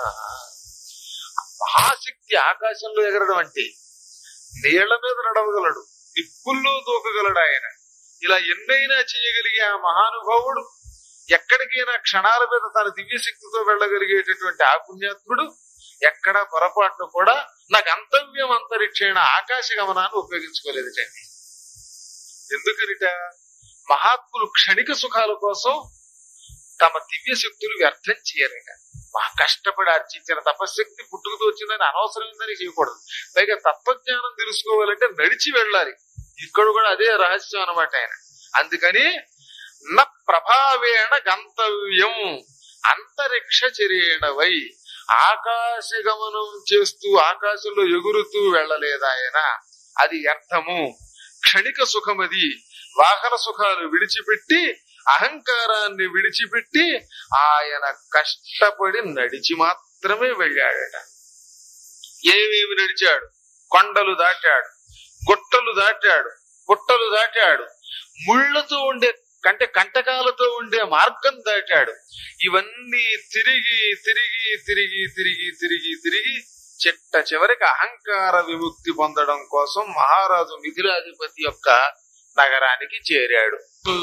మహాశక్తి ఆకాశంలో ఎగరడం అంటే నీళ్ల మీద నడవగలడు, నిప్పుల్లో దూకగలడు ఆయన. ఇలా ఎన్నైనా చేయగలిగే ఆ మహానుభావుడు ఎక్కడికైనా క్షణాల మీద తన దివ్యశక్తితో వెళ్ళగలిగేటటువంటి ఆ పుణ్యాత్ముడు ఎక్కడ పొరపాటును కూడా నా గంతవ్యం అంతరిక్షేణ ఆకాశ గమనాన్ని ఉపయోగించుకోలేదుటండి. ఎందుకనిట మహాత్ములు క్షణిక సుఖాల కోసం తమ దివ్య శక్తులు వ్యర్థం చేయరట. కష్టపడి ఆర్జించిన తపశక్తి పుట్టుకతో వచ్చిందని అనవసరమైందని చేయకూడదు. పైగా తత్వజ్ఞానం తెలుసుకోవాలంటే నడిచి వెళ్ళాలి. ఇక్కడ కూడా అదే రహస్యం అన్నమాట ఆయన. అందుకని న ప్రభావేణ గంతవ్యం అంతరిక్ష చరేణ వై, ఆకాశ గమనం చేస్తూ ఆకాశంలో ఎగురుతూ వెళ్ళలేదాయన. అది అర్థము. క్షణిక సుఖమది. వాహన సుఖాలు విడిచిపెట్టి అహంకారాన్ని విడిచిపెట్టి ఆయన కష్టపడి నడిచి మాత్రమే వెళ్ళాడట. ఏమేమి నడిచాడు? కొండలు దాటాడు, గుట్టలు దాటాడు, పుట్టలు దాటాడు, ముళ్లతో ఉండే కంటకాలతో ఉండే మార్గం దాటాడు. ఇవన్నీ తిరిగి తిరిగి తిరిగి తిరిగి తిరిగి తిరిగి చిట్ట చివరికి అహంకార విముక్తి పొందడం కోసం మహారాజు మిథిలాధిపతి యొక్క నగరానికి చేరాడు.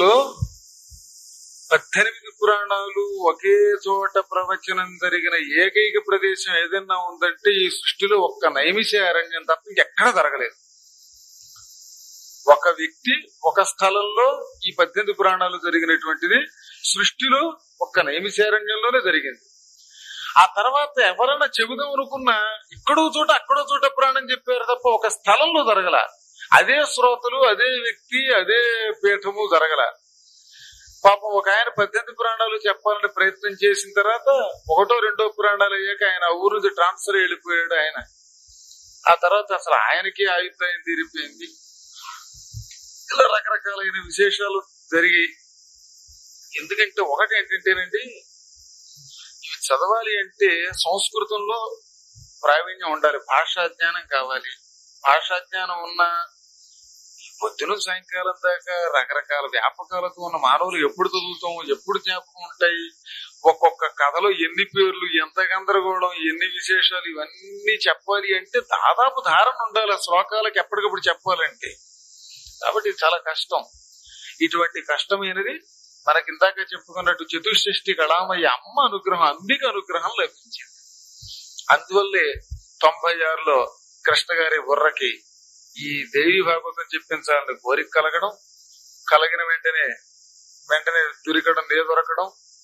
18 పురాణాలు ఒకే చోట ప్రవచనం జరిగిన ఏకైక ప్రదేశం ఏదైనా ఉందంటే ఈ సృష్టిలో ఒక్క నైమిష అరణ్యం తప్ప ఇంకెక్కడ జరగలేదు. ఒక వ్యక్తి ఒక స్థలంలో ఈ 18 పురాణాలు జరిగినటువంటిది సృష్టిలో ఒక్క నైమిషారణ్యంలోనే జరిగింది. ఆ తర్వాత ఎవరన్నా చెబుదాం అనుకున్నా ఇక్కడో చోట అక్కడో చోట పురాణం చెప్పారు తప్ప ఒక స్థలంలో జరగల. అదే శ్రోతలు, అదే వ్యక్తి, అదే పీఠము జరగల. పాపం ఒక ఆయన 18 పురాణాలు చెప్పాలని ప్రయత్నం చేసిన తర్వాత 1, 2 పురాణాలు అయ్యాక ఆయన ఊరు నుంచి ట్రాన్స్ఫర్ వెళ్ళిపోయాడు ఆయన. ఆ తర్వాత అసలు ఆయనకి ఆయుర్దాయం తీరిపోయింది. ఇలా రకరకాలైన విశేషాలు జరిగాయి. ఎందుకంటే ఒకటి ఏంటంటేనండి, ఇవి చదవాలి అంటే సంస్కృతంలో ప్రావీణ్యం ఉండాలి, భాషా జ్ఞానం కావాలి. భాషా జ్ఞానం ఉన్న పొద్దున సాయంకాలం దాకా రకరకాల వ్యాపకాలతో ఉన్న మానవులు ఎప్పుడు చదువుతాము, ఎప్పుడు జ్ఞాపకం ఉంటాయి. ఒక్కొక్క కథలో ఎన్ని పేర్లు, ఎంత గందరగోళం, ఎన్ని విశేషాలు, ఇవన్నీ చెప్పాలి అంటే దాదాపు ధారణ ఉండాలి ఆ శ్లోకాలకు ఎప్పటికప్పుడు చెప్పాలంటే. కాబట్టి చాలా కష్టం. ఇటువంటి కష్టమైనది మనకి ఇందాక చెప్పుకున్నట్టు చతుషష్ఠి కళామయ్య అమ్మ అనుగ్రహం, అంబిక అనుగ్రహం లభించింది. అందువల్లే 96లో కృష్ణ గారి బుర్రకి ఈ దేవి భాగవతం చెప్పించాలని కోరిక కలగడం, కలిగిన వెంటనే దొరకడం దొరకడం.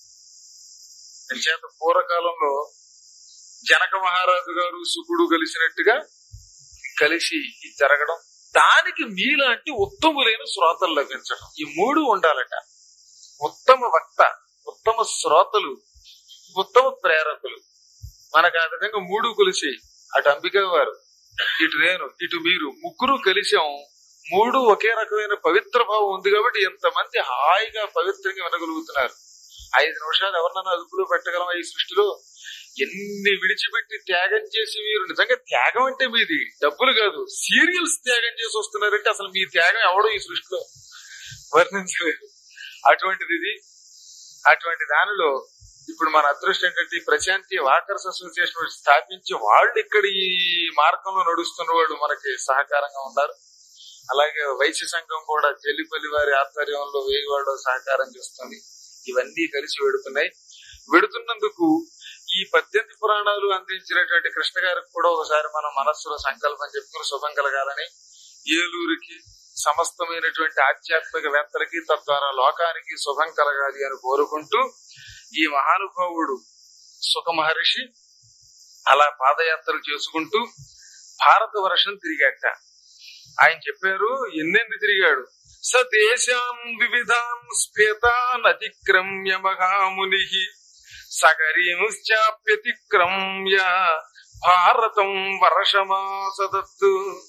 చేత పూర్వకాలంలో జనక మహారాజు గారు శుకుడు కలిసినట్టుగా కలిసి జరగడం, దానికి మీలాంటి ఉత్తములైన శ్రోతలు లభించడం. ఈ 3 ఉండాలట. ఉత్తమ వక్త, ఉత్తమ శ్రోతలు, ఉత్తమ ప్రేరకులు. మనకు ఆ విధంగా 3 కలిసి, అటు అంబిక వారు, ఇటు నేను, ఇటు మీరు, ముగ్గురు కలిసాం. 3 ఒకే రకమైన పవిత్ర భావం ఉంది కాబట్టి ఎంతమంది హాయిగా పవిత్రంగా వినగలుగుతున్నారు. 5 నిమిషాలు ఎవరినైనా అదుపులో పెట్టగలం ఈ సృష్టిలో? ఎన్ని విడిచిపెట్టి త్యాగం చేసి మీరు నిజంగా త్యాగం అంటే మీది డబ్బులు కాదు, సీరియల్స్ త్యాగం చేసి వస్తున్నారంటే అసలు మీ త్యాగం ఎవడో ఈ సృష్టిలో వర్ణించలేదు. అటువంటిది ఇది. అటువంటి దానిలో ఇప్పుడు మన అదృష్టం ఏంటంటే ప్రశాంతి వాకర్స్ అసోసియేషన్ స్థాపించి వాళ్ళు ఇక్కడ ఈ మార్గంలో నడుస్తున్న వాళ్ళు మనకి సహకారంగా ఉన్నారు. అలాగే వైశ్య సంఘం కూడా జల్లిపల్లి వారి ఆధ్వర్యంలో వేయవాళ్ళు సహకారం చేస్తుంది. ఇవన్నీ కలిసి వెడుతున్నందుకు ఈ 18 పురాణాలు అందించినటువంటి కృష్ణ గారికి కూడా ఒకసారి మనం మనస్సులో సంకల్పం చెప్పుకుని శుభం కలగాలని, ఏలూరుకి సమస్తమైనటువంటి ఆధ్యాత్మిక వేత్తలకి తద్వారా లోకానికి శుభం కలగాలి అని కోరుకుంటూ ఈ మహానుభావుడు సుఖ మహర్షి అలా పాదయాత్రలు చేసుకుంటూ భారతవర్షం తిరిగాట. ఆయన చెప్పారు ఎన్నెన్ని తిరిగాడు. సదేశాం వివిధాం స్ఫేతాన్ అతిక్రమ్య మహాముని సగరీంశ్చాప్యతిక్రమ్య భారతం వర్షమాసదత్తు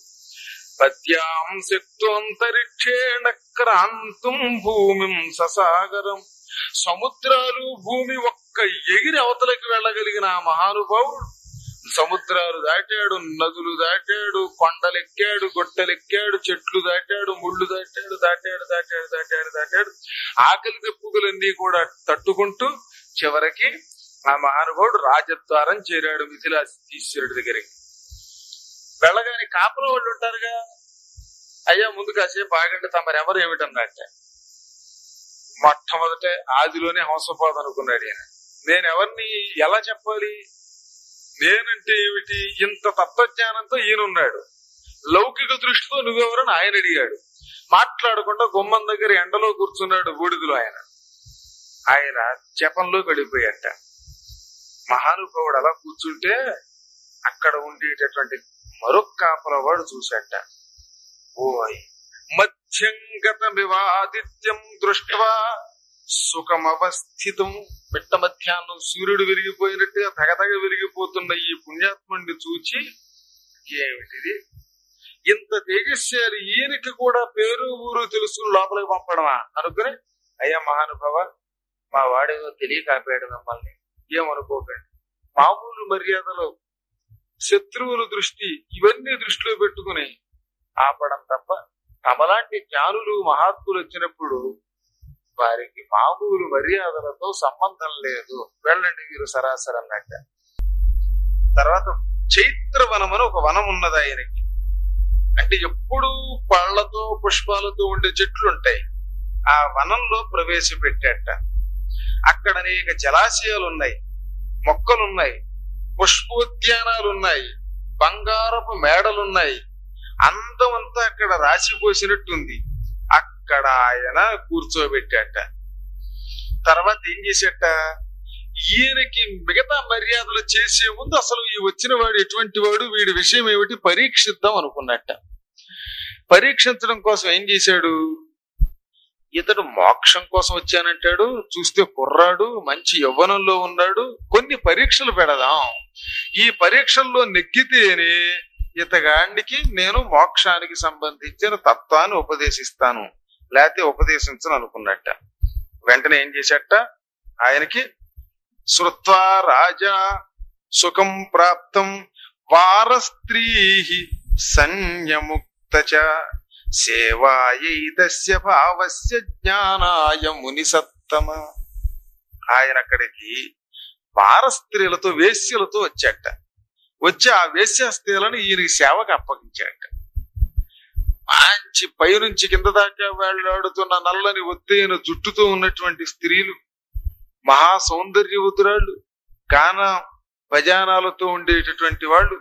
పద్యాం శక్తోంతరిక్షేణ క్రాంతుం భూమిం ససాగరం. సముద్రాలు భూమి ఒక్క ఎగిరి అవతలకి వెళ్ళగలిగిన ఆ మహానుభావుడు సముద్రాలు దాటాడు, నదులు దాటాడు, కొండలెక్కాడు, గొట్టలెక్కాడు, చెట్లు దాటాడు, ముళ్ళు దాటాడు. ఆకలి తెప్పుకులన్నీ కూడా తట్టుకుంటూ చివరికి ఆ మహానుభావుడు రాజద్వారం చేరాడు మిథిలాధీశ్వరుడి దగ్గరికి. వెళ్ళగానే కాపురం వాళ్ళు ఉంటారుగా, అయ్యా ముందు కాసేపు ఆగండి తమరెవరు ఏమిటన్నట్ట. మొట్టమొదట ఆదిలోనే హంసపాదు అనుకున్నాడు ఆయన. నేనెవరిని ఎలా చెప్పాలి, నేనంటే ఏమిటి, ఇంత తత్వజ్ఞానంతో ఈయనున్నాడు, లౌకిక దృష్టితో నువ్వెవరని ఆయన అడిగాడు. మాట్లాడకుండా గుమ్మం దగ్గర ఎండలో కూర్చున్నాడు బూడిదలో. ఆయన జపంలో గడిపోయాట. మహానుభావుడు అలా కూర్చుంటే అక్కడ ఉండేటటువంటి మరొక కాపలవాడు చూశాట. ఓయ్ మధ్యంగతమివాదిత్యం దృష్ట్వా సుఖమవస్థితం. మిట్ట మధ్యాహ్నం సూర్యుడు వెలిగిపోయినట్టుగా తగతగ వెలిగిపోతున్న ఈ పుణ్యాత్ముడిని చూచి, ఏమిటిది ఇంత తేజస్యాలు, ఈయనకి కూడా పేరు ఊరు తెలుసుకుని లోపలికి పంపడమా అనుకుని, అయ్యా మహానుభావ మా వాడేదో తెలియక ఆపాడు మిమ్మల్ని, ఏమనుకోకండి. మామూలు మర్యాదలో శత్రువుల దృష్టి ఇవన్నీ దృష్టిలో పెట్టుకుని ఆపడం తప్ప, తమలాంటి జ్ఞానులు మహాత్ములు వచ్చినప్పుడు వారికి మామూలు మర్యాదలతో సంబంధం లేదు, వెళ్ళండి మీరు సరాసరి అన్నట్ట. తర్వాత చైత్రవనం అని ఒక వనం ఉన్నది ఆయనకి. అంటే ఎప్పుడు పళ్లతో పుష్పాలతో ఉండే చెట్లు ఉంటాయి. ఆ వనంలో ప్రవేశపెట్టాట. అక్కడ అనేక జలాశయాలు ఉన్నాయి, మొక్కలున్నాయి, పుష్పోద్యానాలున్నాయి, బంగారపు మేడలున్నాయి. అందమంతా అక్కడ రాసిపోసినట్టుంది. అక్కడ ఆయన కూర్చోబెట్టాట. తర్వాత ఏం చేసేట, ఈయనకి మిగతా మర్యాదలు చేసే ముందు అసలు ఈ వచ్చిన వాడు ఎటువంటి వాడు, వీడి విషయం ఏమిటి పరీక్షిద్దాం అనుకున్నట్ట. పరీక్షించడం కోసం ఏం చేశాడు, ఇతడు మోక్షం కోసం వచ్చానంటాడు, చూస్తే కుర్రాడు, మంచి యవ్వనంలో ఉన్నాడు, కొన్ని పరీక్షలు పెడదాం, ఈ పరీక్షల్లో నెగ్గితేనే ఇతగాండికి నేను మోక్షానికి సంబంధించిన తత్వాన్ని ఉపదేశిస్తాను, లేకపోతే ఉపదేశించను అనుకున్నట్ట. వెంటనే ఏం చేశాట, ఆయనకి శ్రుత్వా రాజా సుఖం ప్రాప్తం వారస్త్రీ సంయముక్తచ సేవాయైతస్య భావస్య జ్ఞానాయ ముని సత్తమ. ఆయన అక్కడికి వారస్త్రీలతో వేశ్యలతో వచ్చాట. వచ్చి ఆ వేశ్య స్త్రీలను ఈయనకి సేవకు అప్పగించాట. మంచి పైనుంచి కింద దాకా వేళ్లాడుతున్న నల్లని ఒత్తైన జుట్టుతో ఉన్నటువంటి స్త్రీలు, మహా సౌందర్యవతురాళ్ళు, గాన భజానాలతో ఉండేటటువంటి వాళ్ళు,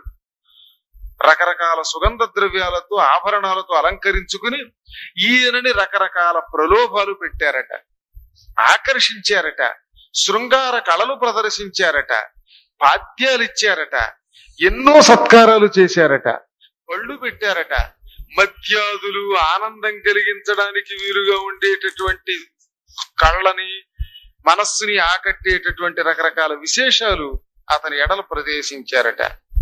రకరకాల సుగంధ ద్రవ్యాలతో ఆభరణాలతో అలంకరించుకుని ఈయనని రకరకాల ప్రలోభాలు పెట్టారట, ఆకర్షించారట, శృంగార కళలు ప్రదర్శించారట, పాద్యాలు ఇచ్చారట, ఎన్నో సత్కారాలు చేశారట, పళ్ళు పెట్టారట, మద్యాదులు ఆనందం కలిగించడానికి వీలుగా ఉండేటటువంటి కళ్ళని మనస్సుని ఆకట్టేటటువంటి రకరకాల విశేషాలు అతని ఎడలు ప్రదర్శించారట.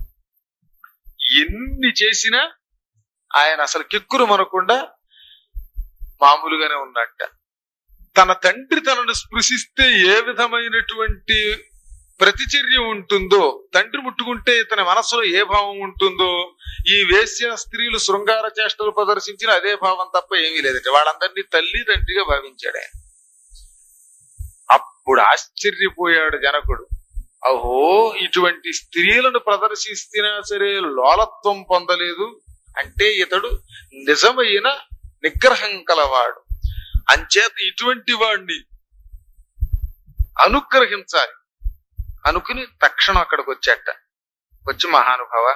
ఎన్ని చేసినా ఆయన అసలు కిక్కురు మనకుండా మామూలుగానే ఉన్నట్ట. తన తండ్రి తనను స్పృశిస్తే ఏ విధమైనటువంటి ప్రతిచర్య ఉంటుందో, తండ్రి ముట్టుకుంటే ఇతని మనస్సులో ఏ భావం ఉంటుందో, ఈ వేశ్య స్త్రీలు శృంగార చేష్టలు ప్రదర్శించిన అదే భావం తప్ప ఏమీ లేదట. వాళ్ళందరినీ తల్లి తండ్రిగా భావించాడు ఆయన. అప్పుడు ఆశ్చర్యపోయాడు జనకుడు. అహో, ఇటువంటి స్త్రీలను ప్రదర్శిస్తున్నా సరే లోలత్వం పొందలేదు అంటే ఇతడు నిజమైన నిగ్రహం కలవాడు, అంచేత ఇటువంటి వాడిని అనుగ్రహించాలి అనుకుని తక్షణం అక్కడికి వచ్చాట. వచ్చి, మహానుభావ,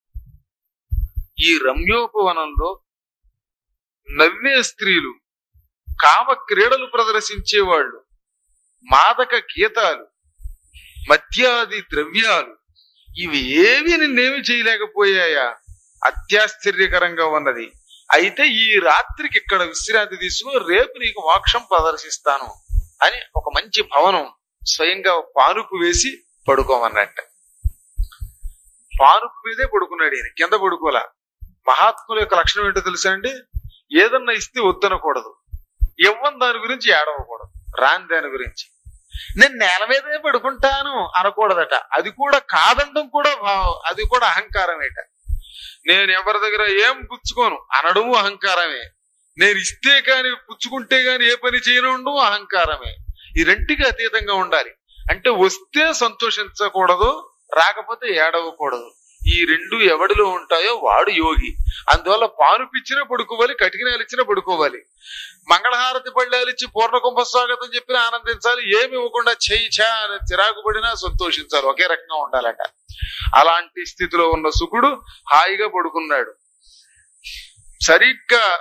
ఈ రమ్యోపవనంలో నవ్వే స్త్రీలు, కామ క్రీడలు ప్రదర్శించేవాళ్ళు, మాదక గీతాలు, మద్యాది ద్రవ్యాలు, ఇవి ఏవి నిన్నేమి చేయలేకపోయాయా? అత్యాశ్చర్యకరంగా ఉన్నది. అయితే ఈ రాత్రికి ఇక్కడ విశ్రాంతి తీసుకో, రేపు నీకు మోక్షం ప్రదర్శిస్తాను అని ఒక మంచి భవనం స్వయంగా పానుపు వేసి పడుకోమన్నట్ట. పానుపు మీదే పడుకున్నాడు ఈయన, కింద పడుకోలా. మహాత్ముల యొక్క లక్షణం ఏంటో తెలుసా అండి? ఏదన్నా ఇస్తే వద్దనకూడదు, ఇవ్వని దాని గురించి ఏడవకూడదు, రాని దాని గురించి. నేను నేల మీదే పడుకుంటాను అనకూడదట. అది కూడా కాదనడం కూడా అది కూడా అహంకారమేట. నేను ఎవరి దగ్గర ఏం పుచ్చుకోను అనడము అహంకారమే. నేను ఇస్తే కాని పుచ్చుకుంటే గాని ఏ పని చేయనుండు అహంకారమే. ఈ రెంటికి అతీతంగా ఉండాలి. అంటే వస్తే సంతోషించకూడదు, రాకపోతే ఏడవకూడదు. ఈ రెండు ఎవడిలో ఉంటాయో వాడు యోగి. అందువల్ల పానుపిచ్చినా పడుకోవాలి, కటికినాలు ఇచ్చినా పడుకోవాలి, మంగళహారతి పళ్ళాలు ఇచ్చి పూర్ణ కుంభ స్వాగతం చెప్పినా ఆనందించాలి, ఏమి ఇవ్వకుండా చెయ్యి ఛా అని చిరాకు పడినా సంతోషించాలి. ఒకే రకంగా ఉండాలట. అలాంటి స్థితిలో ఉన్న శుకుడు హాయిగా పడుకున్నాడు. సరిగ్గా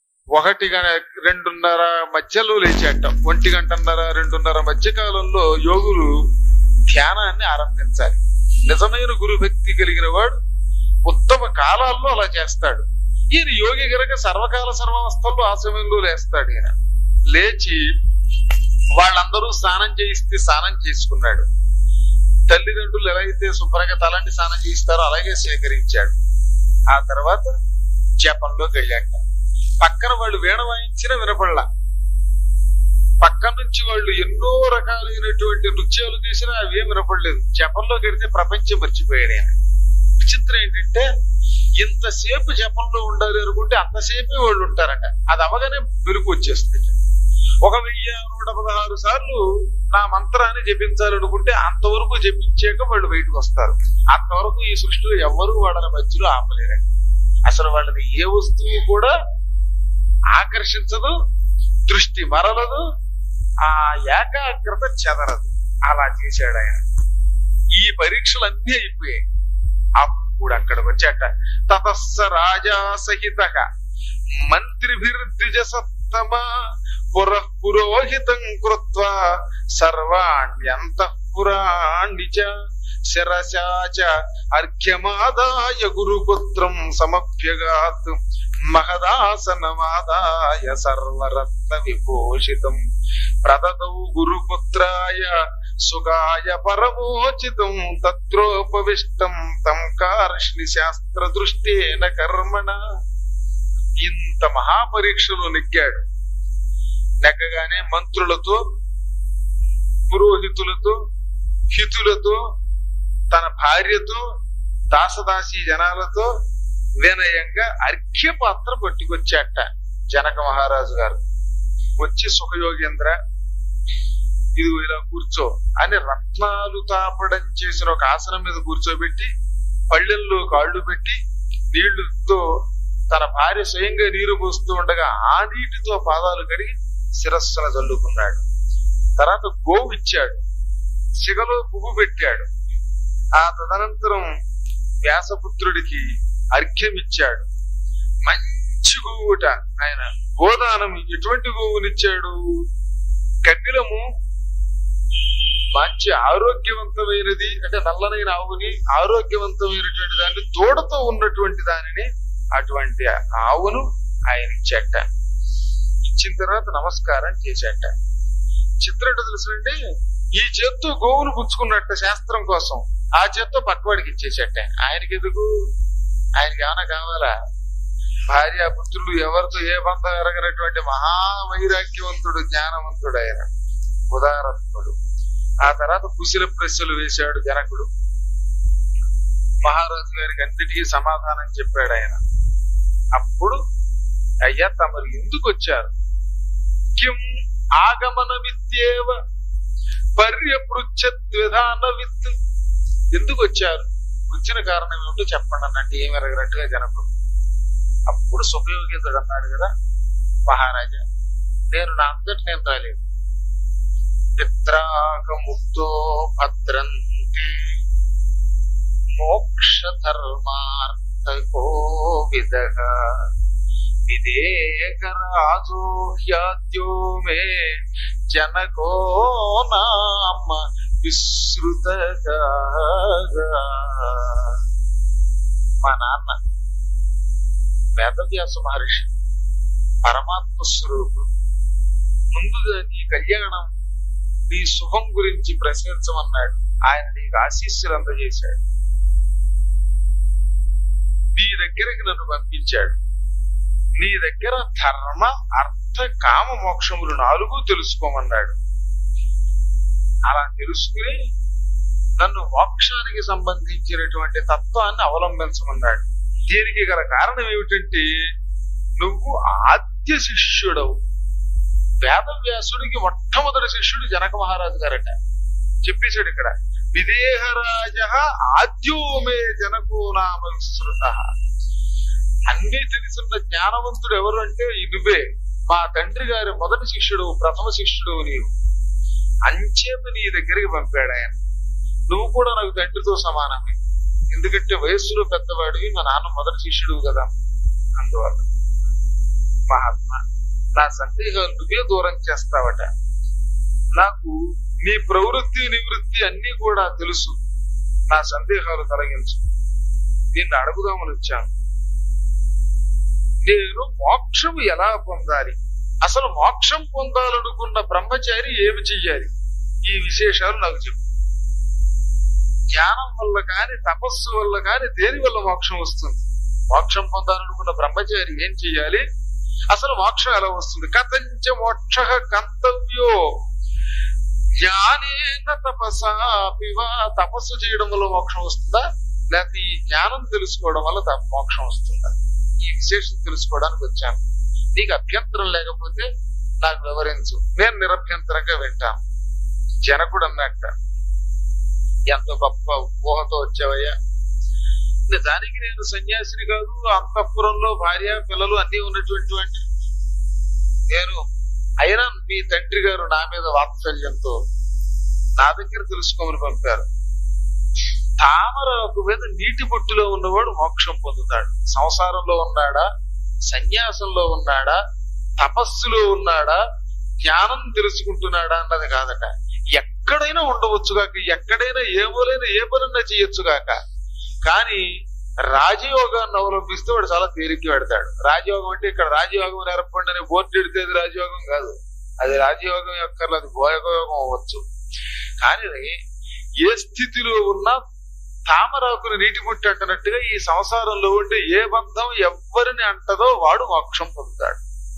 1:02 మధ్యలో లేచాట. 1:30-2:30 మధ్య కాలంలో యోగులు ధ్యానాన్ని ఆరంభించాలి. నిజమైన గురు భక్తి కలిగిన వాడు ఉత్తమ కాలాల్లో అలా చేస్తాడు. ఈయన యోగి గనక సర్వకాల సర్వావస్థల్లో ఆ సమయంలో లేస్తాడు. ఈయన లేచి వాళ్ళందరూ స్నానం చేయిస్తే స్నానం చేసుకున్నాడు. తల్లిదండ్రులు ఎలా అయితే శుభ్రంగా తలాంటి స్నానం చేయిస్తారో అలాగే సేకరించాడు. ఆ తర్వాత జపంలోకి వెళ్ళాక పక్కన వాళ్ళు వీణ వాయించిన వినపడలా. పక్కన నుంచి వాళ్ళు ఎన్నో రకాలైనటువంటి నృత్యాలు చేసినా అవేం వినపడలేదు. జపంలోకి వెళ్తే ప్రపంచం మర్చిపోయాడు ఆయన. విచిత్రం ఏంటంటే ఇంతసేపు జపంలో ఉండాలి అనుకుంటే అంతసేపే వాళ్ళు ఉంటారట. అది అవగానే వెలుగు వచ్చేస్తుంది. 1116 సార్లు నా మంత్రాన్ని జపించాలనుకుంటే అంతవరకు జపించాక వాళ్ళు బయటకు వస్తారు. అంతవరకు ఈ సృష్టిలో ఎవరు వాళ్ళని మధ్యలో ఆపలేరండి. అసలు వాళ్ళని ఏ వస్తువు కూడా ఆకర్షించదు, దృష్టి మరలదు, ఆ ఏకాగ్రత చెదరదు. అలా చేశాడు ఆయన. ఈ పరీక్షలన్నీ అయిపోయాయి. అప్పుడు అక్కడ వచ్చాట. తతస్స రాజా సహిత మంత్రిభిర్ద్విజ సత్తమ పురోహితం కృత్వా సర్వాణ్యంతఃపురాణి చ శిరశాచ అర్ఘ్యమాదాయ గురుపుత్రం సమభ్యగాత్ మహదాసనమాదాయ సర్వరత్న విభూషితం ప్రదదౌ గురుపుత్రాయ సుగాయ పరమోచితం తత్రోపవిష్టం తం కార్ష్ణి శాస్త్ర దృష్టేన కర్మణ. ఇంత మహాపరీక్షలో నెగ్గాడు. నెగ్గగానే మంత్రులతో, పురోహితులతో, హితులతో, తన భార్యతో, దాసదాసీ జనాలతో వినయంగా అర్ఘ్యపాత్ర పట్టుకొచ్చాట జనక మహారాజు గారు. వచ్చి సుఖయోగేంద్ర ఇది ఇలా కూర్చో అని రత్నాలు తాపడం చేసిన ఒక ఆసనం మీద కూర్చోబెట్టి పళ్ళెల్లో కాళ్ళు పెట్టి నీళ్లతో తన భార్య స్వయంగా నీరు పోస్తూ ఉండగా ఆ నీటితో పాదాలు కడిగి శిరస్సున చల్లుకున్నాడు. తర్వాత గోవు ఇచ్చాడు, శిగలో పువ్వు పెట్టాడు. ఆ తదనంతరం వ్యాసపుత్రుడికి అర్ఘ్యం ఇచ్చాడు. మంచి గోవుట ఆయన. గోదానం ఎటువంటి గోవునిచ్చాడు? కపిలము మంచి ఆరోగ్యవంతమైనది, అంటే నల్లనైన ఆవుని, ఆరోగ్యవంతమైనటువంటి దాన్ని, తోడతో ఉన్నటువంటి దానిని, అటువంటి ఆవును ఆయన ఇచ్చాట. ఇచ్చిన తర్వాత నమస్కారం చేశాట. చిత్రం తెలుసండి, ఈ చేత్తో గోవును పుచ్చుకున్నట్ట శాస్త్రం కోసం, ఆ చేత్తో పక్కవాడికి ఇచ్చేసేట. ఆయనకి ఎందుకు? ఆయనకి ఏమైనా కావాలా? భార్య పుత్రులు ఎవరితో ఏ బంధం ఎరగనటువంటి మహావైరాగ్యవంతుడు, జ్ఞానవంతుడు ఆయన, ఉదారత్ముడు. ఆ తర్వాత కుశల ప్రశ్నలు వేశాడు జనకుడు. మహారాజు గారికి అన్నిటికీ సమాధానం చెప్పాడు ఆయన. అప్పుడు అయ్యా తమరు ఎందుకు వచ్చారు? కిం ఆగమన విత్యేవ పర్యపృచ్ఛద్విధాన విత్. ఎందుకు వచ్చారు? వచ్చిన కారణం ఏమిటో చెప్పండి అన్నట్టు ఏమి ఎరగనట్టుగా జనకుడు. అప్పుడు సుఖయోగేంద్రుడు అన్నాడు కదా, మహారాజా నేను నా అంతటి నేను రాలేదు. పిత్రాక ముక్తో భద్రంతే మోక్ష ధర్మార్థకో విదః విదేహరాజో హ్యాద్యో మే జనకో నామ విశ్రుతగా. మా నాన్న వేదవ్యాస మహర్షి పరమాత్మ స్వరూపుడు. ముందుగా నీ కళ్యాణం, నీ శుభం గురించి ప్రశ్నించమన్నాడు. ఆయన నీకు ఆశీస్సులు అందజేశాడు. దగ్గరికి నన్ను పంపించాడు. నీ దగ్గర ధర్మ అర్థ కామ మోక్షములు 4 తెలుసుకోమన్నాడు. అలా తెలుసుకుని నన్ను మోక్షానికి సంబంధించినటువంటి తత్వాన్ని అవలంబించమన్నాడు. దీనికి గల కారణం ఏమిటంటే నువ్వు ఆద్య శిష్యుడవు. వేదవ్యాసుడికి మొట్టమొదటి శిష్యుడు జనక మహారాజు గారట. చెప్పేశాడు ఇక్కడ, విదేహరాజ ఆద్యోమే జనకో నామ విస్తృత. అన్నీ తెలుసున్న జ్ఞానవంతుడు ఎవరు అంటే నువ్వే. మా తండ్రి గారి మొదటి శిష్యుడు, ప్రథమ శిష్యుడు నీవు. అంచేత నీ దగ్గరికి పంపాడు ఆయన. నువ్వు కూడా నాకు తండ్రితో సమానమే, ఎందుకంటే వయస్సులో పెద్దవాడివి, మా నాన్న మొదటి శిష్యుడు కదా. అందువల్ల మహాత్మా, నా సందేహాలు నువ్వే దూరం చేస్తావట. నాకు నీ ప్రవృత్తి నివృత్తి అన్ని కూడా తెలుసు. నా సందేహాలు తొలగించు. నిన్ను అడుగుదామని వచ్చాను. నేను మోక్షం ఎలా పొందాలి, అసలు మోక్షం పొందాలనుకున్న బ్రహ్మచారి ఏమి చెయ్యాలి, ఈ విశేషాలు నాకు చెప్పు. జ్ఞానం వల్ల కాని తపస్సు వల్ల కాని దేని వల్ల మోక్షం వస్తుంది? మోక్షం పొందాలనుకున్న బ్రహ్మచారి ఏం చెయ్యాలి, అసలు మోక్షం ఎలా వస్తుంది? కథంచ మోక్ష గంతవ్యో జ్ఞానేన తపసా పివా. తపస్సు చేయడం వల్ల మోక్షం వస్తుందా, లేకపోతే ఈ జ్ఞానం తెలుసుకోవడం వల్ల మోక్షం వస్తుందా? ఈ విశేషం తెలుసుకోవడానికి వచ్చాను. నీకు అభ్యంతరం లేకపోతే నాకు వివరించు, నేను నిరభ్యంతరంగా వింటాను. జనకుడు అన్నట్ట, ఎంత గొప్ప ఊహతో వచ్చావయ్యా. దానికి నేను సన్యాసిని కాదు, అంతఃపురంలో భార్య పిల్లలు అన్ని ఉన్నటువంటి నేను. అయినా మీ తండ్రి గారు నా మీద వాత్సల్యంతో నా దగ్గర తెలుసుకోమని పంపారు. తామరకు మీద నీటి బొట్టులో ఉన్నవాడు మోక్షం పొందుతాడు. సంసారంలో ఉన్నాడా, సన్యాసంలో ఉన్నాడా, తపస్సులో ఉన్నాడా, జ్ఞానం తెలుసుకుంటున్నాడా అన్నది కాదట. ఎక్కడైనా ఉండవచ్చుగాక, ఎక్కడైనా ఏమోలైనా ఏ పనన్నా చేయొచ్చుగాక. కానీ రాజయోగాన్ని అవలంబిస్తే వాడు చాలా తేలిగ్గా పెడతాడు. రాజయోగం అంటే ఇక్కడ రాజయోగం నేర్పండి అనే బోర్డు ఎడితే అది రాజయోగం కాదు. అది రాజయోగం యొక్కర్లేదు, భోగయోగం అవ్వచ్చు. కానీ ఏ స్థితిలో ఉన్నా తామరాకుని నీటి పుట్టి అంటున్నట్టుగా ఈ సంసారంలో ఉండే ఏ బంధం ఎవరిని అంటదో వాడు మోక్షం పొందుతాడు.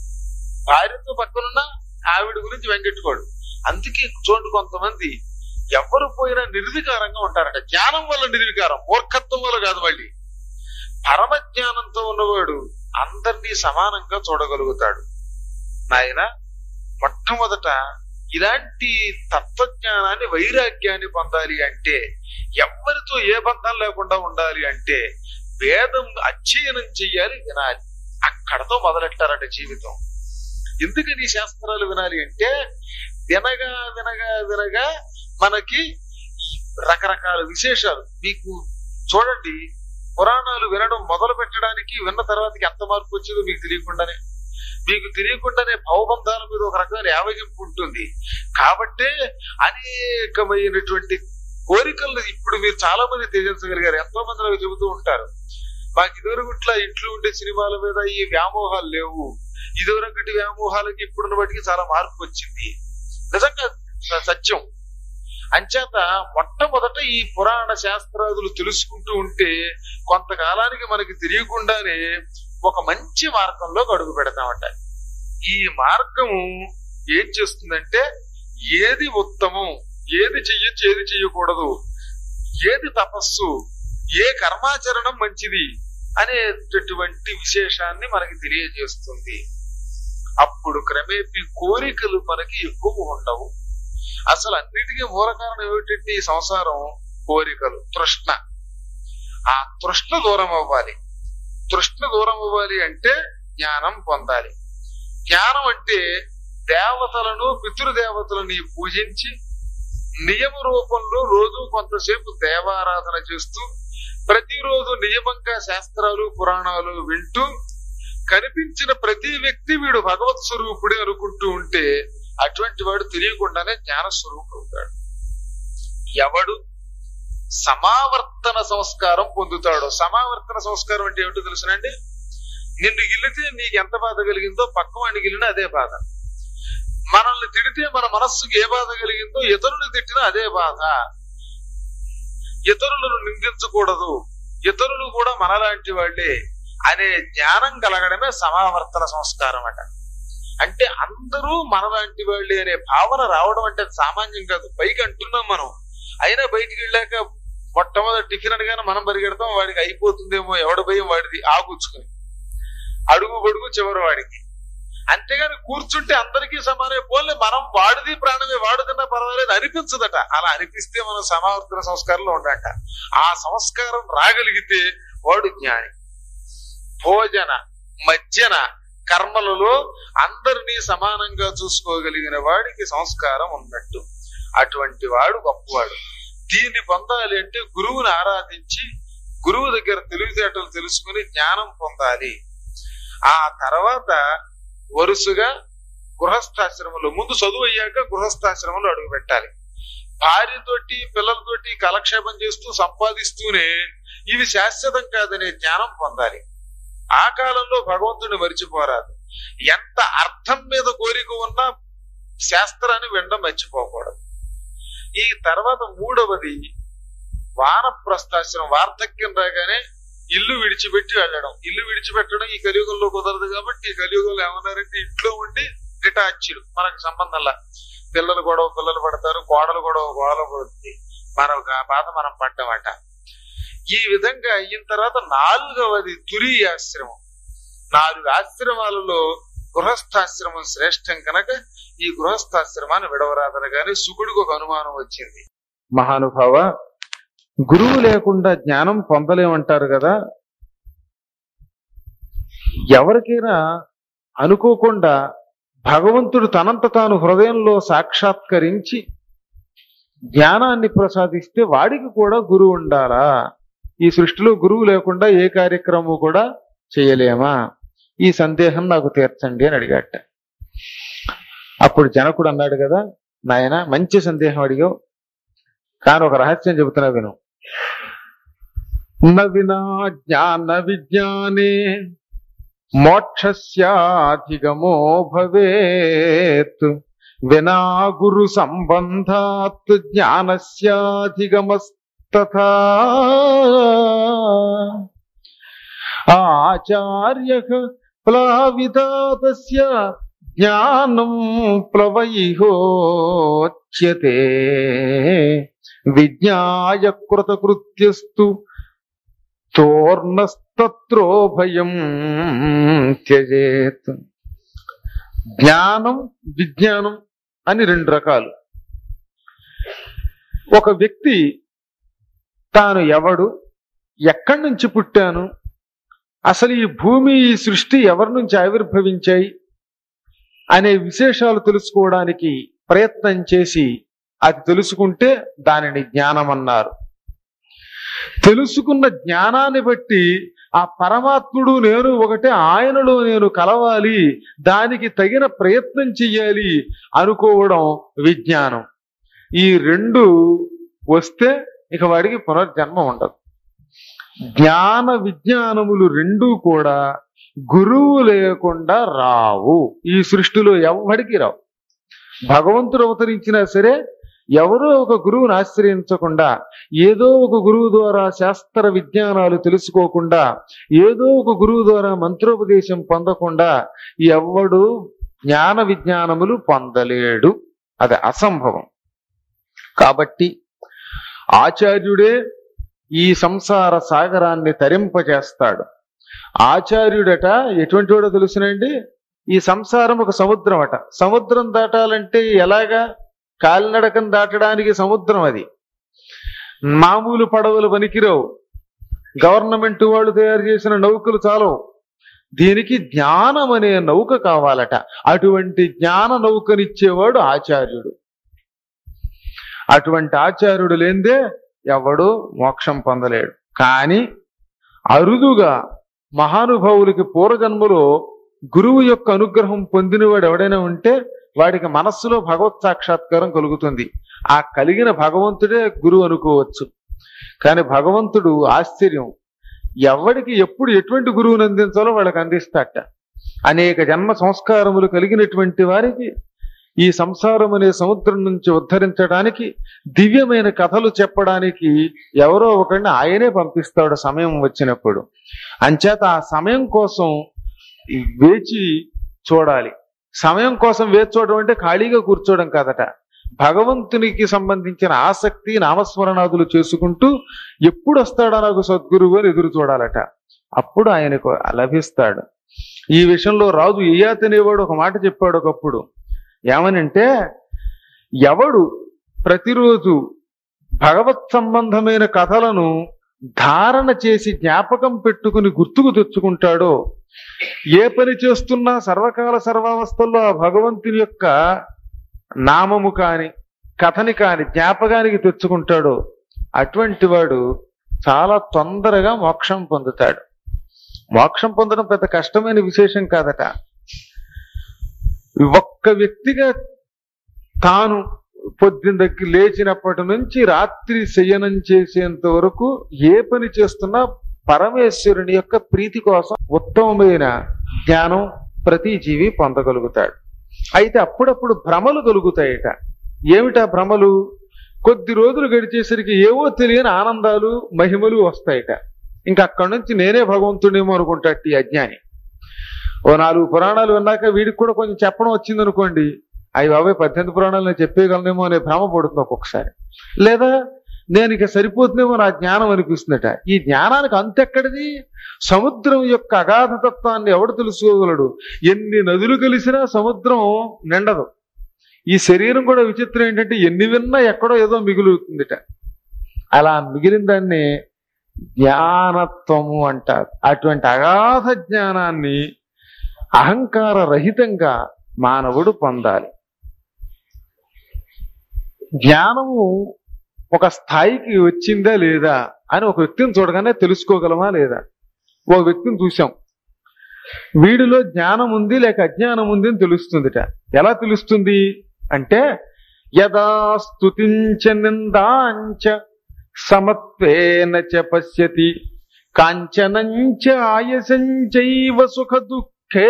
భార్యతో పక్కనున్నా ఆవిడ గురించి వెంగెట్టుకోడు. అందుకే చూడండి, కొంతమంది ఎవరు పోయినా నిర్వికారంగా ఉంటారట. జ్ఞానం వల్ల నిర్వికారం, మూర్ఖత్వం వల్ల కాదు. మళ్ళీ పరమ జ్ఞానంతో ఉన్నవాడు అందరినీ సమానంగా చూడగలుగుతాడు. నాయన, మొట్టమొదట ఇలాంటి తత్వజ్ఞానాన్ని, వైరాగ్యాన్ని పొందాలి అంటే, ఎవరితో ఏ బంధం లేకుండా ఉండాలి అంటే వేదం అధ్యయనం చెయ్యాలి, వినాలి. అక్కడతో మొదలెట్టారట జీవితం. ఎందుకని శాస్త్రాలు వినాలి అంటే వినగా వినగా వినగా మనకి రకరకాల విశేషాలు. మీకు చూడండి, పురాణాలు వినడం మొదలు పెట్టడానికి విన్న తర్వాతకి ఎంత మార్పు వచ్చిందో మీకు తెలియకుండానే భవబంధాల మీద ఒక రకమైన యావగింపు ఉంటుంది. కాబట్టే అనేకమైనటువంటి కోరికలను ఇప్పుడు మీరు చాలా మంది త్యజించగలిగారు. ఎంతో మంది నాకు చెబుతూ ఉంటారు, మాకు ఇదివరకుట్లా ఇంట్లో ఉండే సినిమాల మీద ఈ వ్యామోహాలు లేవు. ఇదివరకటి వ్యామోహాలకి ఇప్పుడున్న వాటికి చాలా మార్పు వచ్చింది. నిజంగా సత్యం. అంచేత మొట్టమొదట ఈ పురాణ శాస్త్రాదులు తెలుసుకుంటూ ఉంటే కొంతకాలానికి మనకి తెలియకుండానే ఒక మంచి మార్గంలో అడుగు పెడతామట. ఈ మార్గము ఏం చేస్తుందంటే ఏది ఉత్తమం, ఏది చెయ్యొచ్చు, ఏది చెయ్యకూడదు, ఏది తపస్సు, ఏ కర్మాచరణం మంచిది అనేటటువంటి విశేషాన్ని మనకి తెలియజేస్తుంది. అప్పుడు క్రమేపీ కోరికలు మనకి ఎక్కువ ఉండవు. అసలు అన్నిటికీ మూల కారణం ఏమిటంటే ఈ సంసారం, కోరికలు, తృష్ణ. ఆ తృష్ణ దూరం అవ్వాలి. తృష్ణ దూరం అవ్వాలి అంటే జ్ఞానం పొందాలి. జ్ఞానం అంటే దేవతలను, పితృదేవతలని పూజించి నియమ రూపంలో రోజు కొంతసేపు దేవారాధన చేస్తూ, ప్రతిరోజు నియమంగా శాస్త్రాలు పురాణాలు వింటూ, కనిపించిన ప్రతి వ్యక్తి వీడు భగవత్ స్వరూపుడే అనుకుంటూ ఉంటే అటువంటి వాడు తెలియకుండానే జ్ఞాన స్వరూపుడు అవుతాడు. ఎవడు సమావర్తన సంస్కారం పొందుతాడో, సమావర్తన సంస్కారం అంటే ఏమిటో తెలుసునండి. నిన్ను గిల్లితే నీకు ఎంత బాధ కలిగిందో పక్కవాడిని గిల్లినా అదే బాధ. మనల్ని తిడితే మన మనస్సుకి ఏ బాధ కలిగిందో ఇతరులు తిట్టినా అదే బాధ. ఇతరులను నిందించకూడదు, ఇతరులు కూడా మనలాంటి వాళ్లే, అనే జ్ఞానం కలగడమే సమావర్తన సంస్కారం అట. అంటే అందరూ మనలాంటి వాళ్ళే అనే భావన రావడం అంటే సామాన్యం కాదు. పైకి అంటున్నాం మనం, అయినా బయటికి వెళ్ళాక మొట్టమొదటి టిఫిన్ అనగానే మనం పరిగెడతాం, వాడికి అయిపోతుందేమో ఎవడ భయం వాడిది ఆగుచ్చుకుని, అడుగు పొడుగు చివరి వాడికి. అంతేగాని కూర్చుంటే అందరికీ సమానమే, పోలే మనం వాడిది ప్రాణమే వాడుతున్నా పర్వాలేదు అనిపించదట. అలా అనిపిస్తే మనం సమావర్తన సంస్కారంలో ఉండట. ఆ సంస్కారం రాగలిగితే వాడు జ్ఞాని. భోజన మధ్యన కర్మలలో అందరినీ సమానంగా చూసుకోగలిగిన వాడికి సంస్కారం ఉన్నట్టు. అటువంటి వాడు గొప్పవాడు. దీన్ని పొందాలి అంటే గురువుని ఆరాధించి గురువు దగ్గర తెలివితేటలు తెలుసుకుని జ్ఞానం పొందాలి. ఆ తర్వాత వరుసగా గృహస్థాశ్రమంలో, ముందు చదువు అయ్యాక గృహస్థాశ్రమంలో అడుగు పెట్టాలి. భార్యతోటి పిల్లలతోటి కాలక్షేపం చేస్తూ సంపాదిస్తూనే ఇవి శాశ్వతం కాదనే జ్ఞానం పొందాలి. ఆ కాలంలో భగవంతుడిని మరిచిపోరాదు. ఎంత అర్థం మీద కోరిక ఉన్నా శాస్త్రాన్ని వినడం మర్చిపోకూడదు. ఈ తర్వాత మూడవది వానప్రస్థాశ్రమం. వార్ధక్యం రాగానే ఇల్లు విడిచిపెట్టి వెళ్ళడం. ఇల్లు విడిచిపెట్టడం ఈ కలియుగంలో కుదరదు కాబట్టి ఈ కలియుగంలో ఏమన్నారంటే ఇంట్లో ఉండి డిటాచ్డ్, మనకు సంబంధంలా. పిల్లలు గొడవ పిల్లలు పడతారు, కోడలు గొడవ గోడలు పడుతుంది, మన బాధ మనం పడ్డమాట. ఈ విధంగా అయిన తర్వాత నాలుగవది తురీయాశ్రమం. 4 ఆశ్రమాలలో గృహస్థాశ్రమం శ్రేష్టం కనుక ఈ గృహస్థాశ్రమాన్ని విడవరాదనగానే శుకుడికి ఒక అనుమానం వచ్చింది. మహానుభావ, గురువు లేకుండా జ్ఞానం పొందలేమంటారు కదా. ఎవరికైనా అనుకోకుండా భగవంతుడు తనంత తాను హృదయంలో సాక్షాత్కరించి జ్ఞానాన్ని ప్రసాదిస్తే వాడికి కూడా గురువు ఉండాలా? ఈ సృష్టిలో గురువు లేకుండా ఏ కార్యక్రమం కూడా చేయలేమా? ఈ సందేహం నాకు తీర్చండి అని అడిగాట. అప్పుడు జనకుడు అన్నాడు కదా, నాయన మంచి సందేహం అడిగావు, కానీ ఒక రహస్యం చెబుతున్నా విను. నవినా జ్ఞాన విజ్ఞానే మోక్షస్యాధిగమో భవేత్, వినా గురు సంబంధాత్ జ్ఞానస్యాధిగమస్తథా. ఆచార్యః ప్లావితాతస్య జ్ఞానం ప్లవైహోచ్యతే, విజ్ఞాయ కృతకృత్యస్తు తోర్ణస్తత్రో భయం త్యజేత్. జ్ఞానం విజ్ఞానం అని 2 రకాలు. ఒక వ్యక్తి తాను ఎవడు, ఎక్కడి నుంచి పుట్టాను, అసలు ఈ భూమి ఈ సృష్టి ఎవరి నుంచి ఆవిర్భవించాయి అనే విశేషాలు తెలుసుకోవడానికి ప్రయత్నం చేసి అది తెలుసుకుంటే దానిని జ్ఞానం అన్నారు. తెలుసుకున్న జ్ఞానాన్ని బట్టి ఆ పరమాత్ముడు నేను ఒకటే, ఆయనలో నేను కలవాలి, దానికి తగిన ప్రయత్నం చెయ్యాలి అనుకోవడం విజ్ఞానం. ఈ 2 వస్తే ఇక వాడికి పునర్జన్మ ఉండదు. జ్ఞాన విజ్ఞానములు 2 కూడా గురువు లేకుండా రావు. ఈ సృష్టిలో ఎవ్వడికి రావు. భగవంతుడు అవతరించినా సరే ఎవరో ఒక గురువుని ఆశ్రయించకుండా, ఏదో ఒక గురువు ద్వారా శాస్త్ర విజ్ఞానాలు తెలుసుకోకుండా, ఏదో ఒక గురువు ద్వారా మంత్రోపదేశం పొందకుండా ఎవ్వడు జ్ఞాన విజ్ఞానములు పొందలేడు. అది అసంభవం. కాబట్టి ఆచార్యుడే ఈ సంసార సాగరాన్ని తరింపజేస్తాడు. ఆచార్యుడట ఎటువంటి వాడో తెలుసునండి. ఈ సంసారం ఒక సముద్రం అట. సముద్రం దాటాలంటే ఎలాగా? కాలినడకం దాటడానికి సముద్రం అది. మామూలు పడవలు పనికిరావు, గవర్నమెంట్ వాళ్ళు తయారు చేసిన నౌకలు చాలవు. దీనికి జ్ఞానం అనే నౌక కావాలట. అటువంటి జ్ఞాన నౌకనిచ్చేవాడు ఆచార్యుడు. అటువంటి ఆచార్యుడు లేనిదే ఎవడు మోక్షం పొందలేడు. కానీ అరుదుగా మహానుభావులకి పూర్వజన్మలో గురువు యొక్క అనుగ్రహం పొందినవాడు ఎవడైనా ఉంటే వాడికి మనస్సులో భగవత్ సాక్షాత్కారం కలుగుతుంది. ఆ కలిగిన భగవంతుడే గురువు అనుకోవచ్చు. కానీ భగవంతుడు ఆశ్చర్యం, ఎవడికి ఎప్పుడు ఎటువంటి గురువుని అందించాలో వాళ్ళకి అందిస్తాట. అనేక జన్మ సంస్కారములు కలిగినటువంటి వారికి ఈ సంసారం అనే సముద్రం నుంచి ఉద్ధరించడానికి దివ్యమైన కథలు చెప్పడానికి ఎవరో ఒకరిని ఆయనే పంపిస్తాడు సమయం వచ్చినప్పుడు. అంచేత ఆ సమయం కోసం వేచి చూడాలి. సమయం కోసం వేచి చూడడం అంటే ఖాళీగా కూర్చోవడం కాదట. భగవంతునికి సంబంధించిన ఆసక్తి నామస్మరణాదులు చేసుకుంటూ ఎప్పుడు వస్తాడా నాకు సద్గురువు అని ఎదురు చూడాలట. అప్పుడు ఆయనకు లభిస్తాడు. ఈ విషయంలో రాజు యయాతి అనేవాడు ఒక మాట చెప్పాడు ఒకప్పుడు. ఏమనంటే, ఎవడు ప్రతిరోజు భగవత్ సంబంధమైన కథలను ధారణ చేసి జ్ఞాపకం పెట్టుకుని గుర్తుకు తెచ్చుకుంటాడో, ఏ పని చేస్తున్నా సర్వకాల సర్వావస్థల్లో ఆ భగవంతుని యొక్క నామము కాని కథని కాని జ్ఞాపకానికి తెచ్చుకుంటాడో అటువంటి వాడు చాలా తొందరగా మోక్షం పొందుతాడు. మోక్షం పొందడం పెద్ద కష్టమైన విశేషం కాదట. ఒక్క వ్యక్తిగా తాను పొద్దున్నకి లేచినప్పటి నుంచి రాత్రి శయనం చేసేంత వరకు ఏ పని చేస్తున్నా పరమేశ్వరుని యొక్క ప్రీతి కోసం ఉత్తమమైన జ్ఞానం ప్రతి జీవి పొందగలుగుతాడు. అయితే అప్పుడప్పుడు భ్రమలు కలుగుతాయట. ఏమిటా భ్రమలు? కొద్ది రోజులు గడిచేసరికి ఏవో తెలియని ఆనందాలు మహిమలు వస్తాయట. ఇంకా అక్కడి నుంచి నేనే భగవంతుడేమో అనుకుంటాడు ఈ అజ్ఞాని. ఓ 4 పురాణాలు విన్నాక వీడికి కూడా కొంచెం చెప్పడం వచ్చింది అనుకోండి, అవి బాబాయ్ 18 పురాణాలు నేను చెప్పేయగలనేమో అనే భ్రమ పడుతుంది ఒక్కొక్కసారి. లేదా నేను ఇక సరిపోతుందేమో నా జ్ఞానం అనిపిస్తుందట. ఈ జ్ఞానానికి అంతెక్కడిది? సముద్రం యొక్క అగాధతత్వాన్ని ఎవడు తెలుసుకోగలడు? ఎన్ని నదులు కలిసినా సముద్రం నిండదు. ఈ శరీరం కూడా విచిత్రం ఏంటంటే ఎన్ని విన్నా ఎక్కడో ఏదో మిగులుతుందిట. అలా మిగిలిన దాన్ని జ్ఞానత్వము అంటారు. అటువంటి అగాధ జ్ఞానాన్ని అహంకార రహితంగా మానవుడు పొందాలి. జ్ఞానము ఒక స్థాయికి వచ్చిందా లేదా అని ఒక వ్యక్తిని చూడగానే తెలుసుకోగలమా లేదా? ఓ వ్యక్తిని చూసాం, వీడిలో జ్ఞానం ఉంది లేక అజ్ఞానం ఉంది అని తెలుస్తుందిట. ఎలా తెలుస్తుంది అంటే, యదా స్తుతించ నిందాంచ సమత్వేన చ పశ్యతి కాంచనంచ ఆయసంచైవ సుఖ దుఃఖే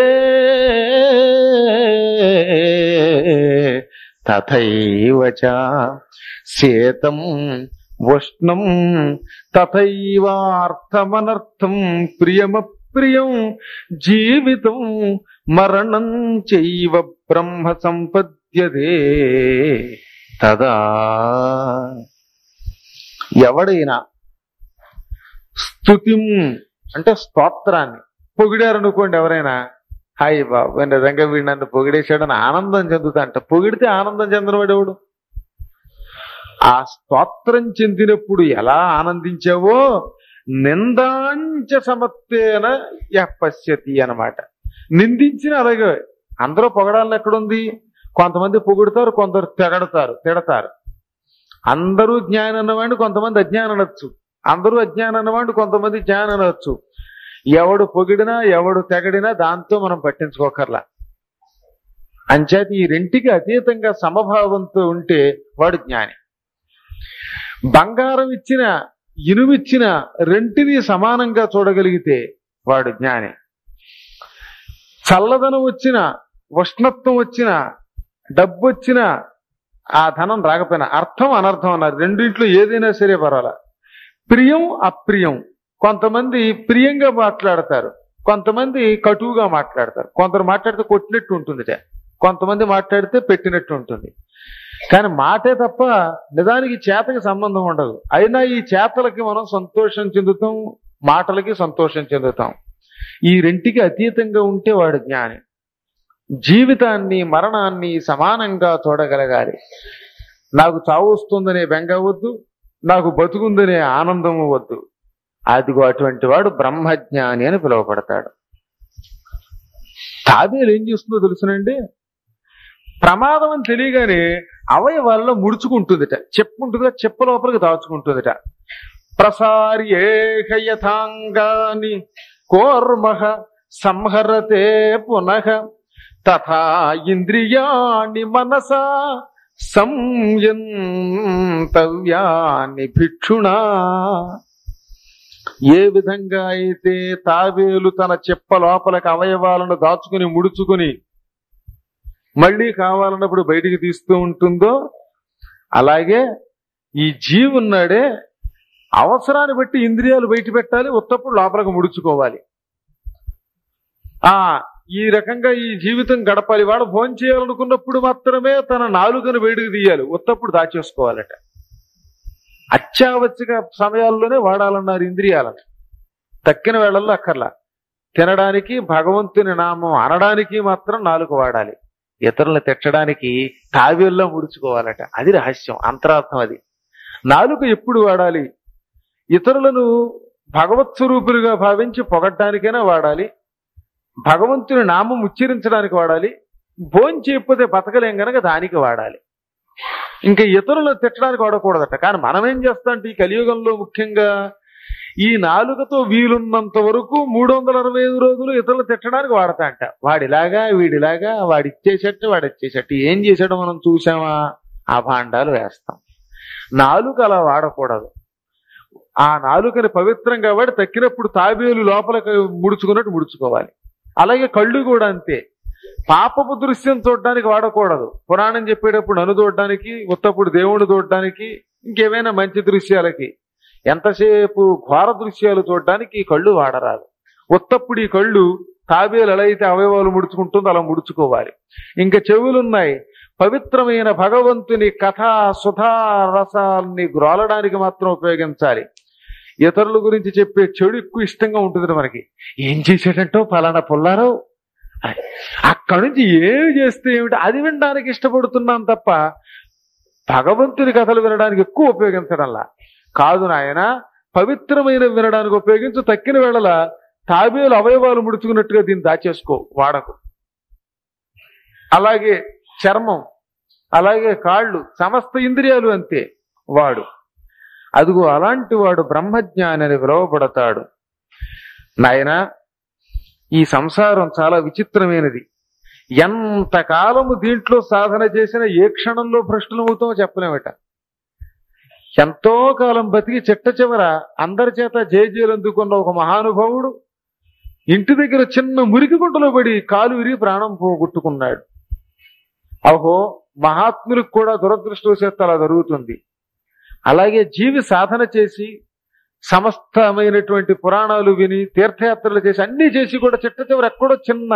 తథైవ చ శేతం ఉష్ణం తథైవార్థమనర్థం ప్రియమప్రియం జీవితం మరణం చైవ బ్రహ్మ సంపద్యతే తదా. ఎవడైనా స్తుతిం అంటే స్తోత్రాన్ని పొగిడారనుకోండి, ఎవరైనా హాయ్ బాబు నిజంగా వీడు నన్ను పొగిడేశాడని ఆనందం చెందుతా అంట. పొగిడితే ఆనందం చెందినవాడెవడు? ఆ స్తోత్రం చెందినప్పుడు ఎలా ఆనందించావో నిందాంచ సమత్వేన పశ్యతి అన్నమాట. నిందించిన అలాగే. అందరూ పొగడాలని ఎక్కడుంది? కొంతమంది పొగుడుతారు, కొందరు తిడతారు. అందరూ జ్ఞానం అన్నవాడిని కొంతమంది అజ్ఞానం అనొచ్చు, అందరూ అజ్ఞానం అన్నవాడిని కొంతమంది జ్ఞానం అనొచ్చు. ఎవడు పొగిడినా ఎవడు తెగడినా దాంతో మనం పట్టించుకోకర్లా. అంచేత ఈ రెంటికి అతీతంగా సమభావంతో ఉంటే వాడు జ్ఞాని. బంగారం ఇచ్చిన ఇనుమిచ్చిన రెంటిని సమానంగా చూడగలిగితే వాడు జ్ఞాని. చల్లదనం వచ్చిన ఉష్ణత్వం వచ్చిన డబ్బు వచ్చిన ఆ ధనం రాకపోయినా అర్థం అనర్థం అన్నారు, రెండింట్లో ఏదైనా సరే పర్వాలా. ప్రియం అప్రియం, కొంతమంది ప్రియంగా మాట్లాడతారు, కొంతమంది కటువుగా మాట్లాడతారు. కొందరు మాట్లాడితే కొట్టినట్టు ఉంటుంది, కొంతమంది మాట్లాడితే పెట్టినట్టు ఉంటుంది. కానీ మాటే తప్ప నిజానికి చేతకి సంబంధం ఉండదు. అయినా ఈ చేతలకి మనం సంతోషం చెందుతాం, మాటలకి సంతోషం చెందుతాం. ఈ రెంటికి అతీతంగా ఉంటే వాడు జ్ఞాని. జీవితాన్ని మరణాన్ని సమానంగా చూడగలగాలి. నాకు చావు వస్తుందనే బెంగ వద్దు, నాకు బతుకుందనే ఆనందము వద్దు. అదిగో అటువంటి వాడు బ్రహ్మజ్ఞాని అని పిలువబడతాడు. తాబేలు ఏం చేస్తుందో తెలుసునండి, ప్రమాదం అని తెలియగానే అవయవాల్లో ముడుచుకుంటుందిట, చెప్పుకుంటుందిట, చెప్ప లోపలికి దాచుకుంటుందిట. ప్రసార్యేహ యథాంగాని కోర్మః సంహరతే పునః తథా ఇంద్రియాణి మనసా సంయంతవ్యాని భిక్షుణా. ఏ విధంగా అయితే తాబేలు తన చెప్ప లోపలికి అవయవాలను దాచుకుని ముడుచుకుని మళ్ళీ కావాలన్నప్పుడు బయటికి తీస్తూ ఉంటుందో, అలాగే ఈ జీవి ఉన్నాడే అవసరాన్ని బట్టి ఇంద్రియాలు బయట పెట్టాలి, ఉత్తప్పుడు లోపలికి ముడుచుకోవాలి. ఈ రకంగా ఈ జీవితం గడపాలి. వాడు భోజనం చేయాలనుకున్నప్పుడు మాత్రమే తన నాలుకను బయటకు తీయాలి, ఉత్తప్పుడు దాచేసుకోవాలట. అత్యావశ్యక సమయాల్లోనే వాడాలన్నారు ఇంద్రియాలను, తక్కిన వేళల్లో అక్కర్లా. తినడానికి, భగవంతుని నామం అనడానికి మాత్రం నాలుక వాడాలి. ఇతరులను తిట్టడానికి తావేల్లో ముడుచుకోవాలట. అది రహస్యం, అంతరార్థం అది. నాలుక ఎప్పుడు వాడాలి? ఇతరులను భగవత్ స్వరూపులుగా భావించి పొగడ్డానికైనా వాడాలి, భగవంతుని నామం ఉచ్చరించడానికి వాడాలి, భోజనం చేయకపోతే బతకలేం గనక దానికి వాడాలి. ఇంకా ఇతరులను తిట్టడానికి వాడకూడదట. కానీ మనం ఏం చేస్తామంటే ఈ కలియుగంలో ముఖ్యంగా ఈ నాలుకతో వీలున్నంత వరకు 365 రోజులు ఇతరులు తిట్టడానికి వాడతా అంట. వాడిలాగా వీడిలాగా, వాడిచ్చేసట్టు వాడిచ్చేసట్టు, ఏం చేసాడో మనం చూసామా? ఆ భాండాలు వేస్తాం. నాలుక అలా వాడకూడదు. ఆ నాలుకని పవిత్రంగా వాడి తక్కినప్పుడు తాబేలు లోపలికి ముడుచుకున్నట్టు ముడుచుకోవాలి. అలాగే కళ్ళు కూడా అంతే. పాపపు దృశ్యం చూడడానికి వాడకూడదు. పురాణం చెప్పేటప్పుడు నన్ను చూడడానికి, ఉత్తప్పుడు దేవుడు చూడడానికి, ఇంకేమైనా మంచి దృశ్యాలకి. ఎంతసేపు ఘోర దృశ్యాలు చూడడానికి ఈ కళ్ళు వాడరాదు. ఉత్తప్పుడు ఈ కళ్ళు తాబేలు ఎలా అయితే అవయవాలు ముడుచుకుంటుందో అలా ముడుచుకోవాలి. ఇంకా చెవులున్నాయి, పవిత్రమైన భగవంతుని కథా సుధా రసాల్ని గ్రోలడానికి మాత్రం ఉపయోగించాలి. ఇతరుల గురించి చెప్పే చెడు ఎక్కువ ఇష్టంగా ఉంటుంది మనకి. ఏం చేసేటంటో ఫలానా పుల్లారావు, అక్కడి నుంచి ఏమి చేస్తే ఏమిటి అది వినడానికి ఇష్టపడుతున్నాం తప్ప భగవంతుని కథలు వినడానికి ఎక్కువ ఉపయోగించడంలా. కాదు నాయన, పవిత్రమైన వినడానికి ఉపయోగించు. తక్కిన వేళల తాబేలు అవయవాలు ముడుచుకున్నట్టుగా దీన్ని దాచేసుకో, వాడకు. అలాగే చర్మం, అలాగే కాళ్ళు, సమస్త ఇంద్రియాలు అంతే వాడు. అదిగో అలాంటి వాడు బ్రహ్మజ్ఞాని అని పిలువబడతాడు. నాయన, ఈ సంసారం చాలా విచిత్రమైనది. ఎంతకాలము దీంట్లో సాధన చేసినా ఏ క్షణంలో భ్రష్టులమవుతామో చెప్పలేమట. ఎంతో కాలం బతికి చిట్ట చివర అందరి చేత జయజయలు అందుకున్న ఒక మహానుభావుడు ఇంటి దగ్గర చిన్న మురికి గుంటలో పడి కాలు విరిగి ప్రాణం పోగొట్టుకున్నాడు. అహో, మహాత్ములకు కూడా దురదృష్టవశాత్తు అలా జరుగుతుంది. అలాగే జీవి సాధన చేసి సమస్తమైనటువంటి పురాణాలు విని తీర్థయాత్రలు చేసి అన్ని చేసి కూడా చిట్ట చివరి ఎక్కడో చిన్న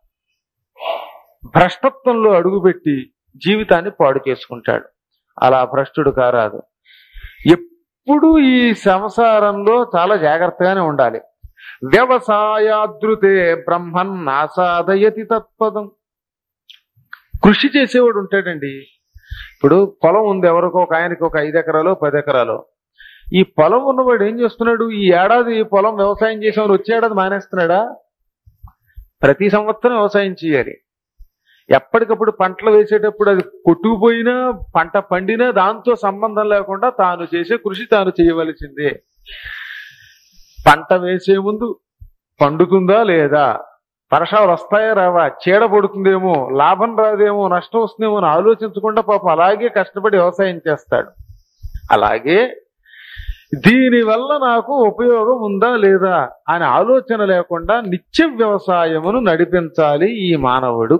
భ్రష్టత్వంలో అడుగుపెట్టి జీవితాన్ని పాడు చేసుకుంటాడు. అలా భ్రష్టుడు కారాదు. ఎప్పుడు ఈ సంసారంలో చాలా జాగ్రత్తగానే ఉండాలి. వ్యవసాయాదృతే బ్రహ్మన్ ఆసాదయతి తత్పదం. కృషి చేసేవాడు ఉంటాడండి. ఇప్పుడు పొలం ఉంది ఎవరికో, ఒక ఆయనకి ఒక 5 ఎకరాలు 10 ఎకరాలు. ఈ పొలం ఉన్నవాడు ఏం చేస్తున్నాడు? ఈ ఏడాది పొలం వ్యవసాయం చేసేవాడు వచ్చే ఏడాది మానేస్తున్నాడా? ప్రతి సంవత్సరం వ్యవసాయం చేయాలి. ఎప్పటికప్పుడు పంటలు వేసేటప్పుడు అది కొట్టుకుపోయినా పంట పండినా దాంతో సంబంధం లేకుండా తాను చేసే కృషి తాను చేయవలసిందే. పంట వేసే ముందు పండుతుందా లేదా, వర్షాలు వస్తాయా రావా, చీడ పడుతుందేమో, లాభం రాదేమో, నష్టం వస్తుందేమో అని ఆలోచించకుండా పాపం అలాగే కష్టపడి వ్యవసాయం చేస్తాడు. అలాగే దీనివల్ల నాకు ఉపయోగం ఉందా లేదా అనే ఆలోచన లేకుండా నిత్య వ్యవసాయమును నడిపించాలి ఈ మానవుడు.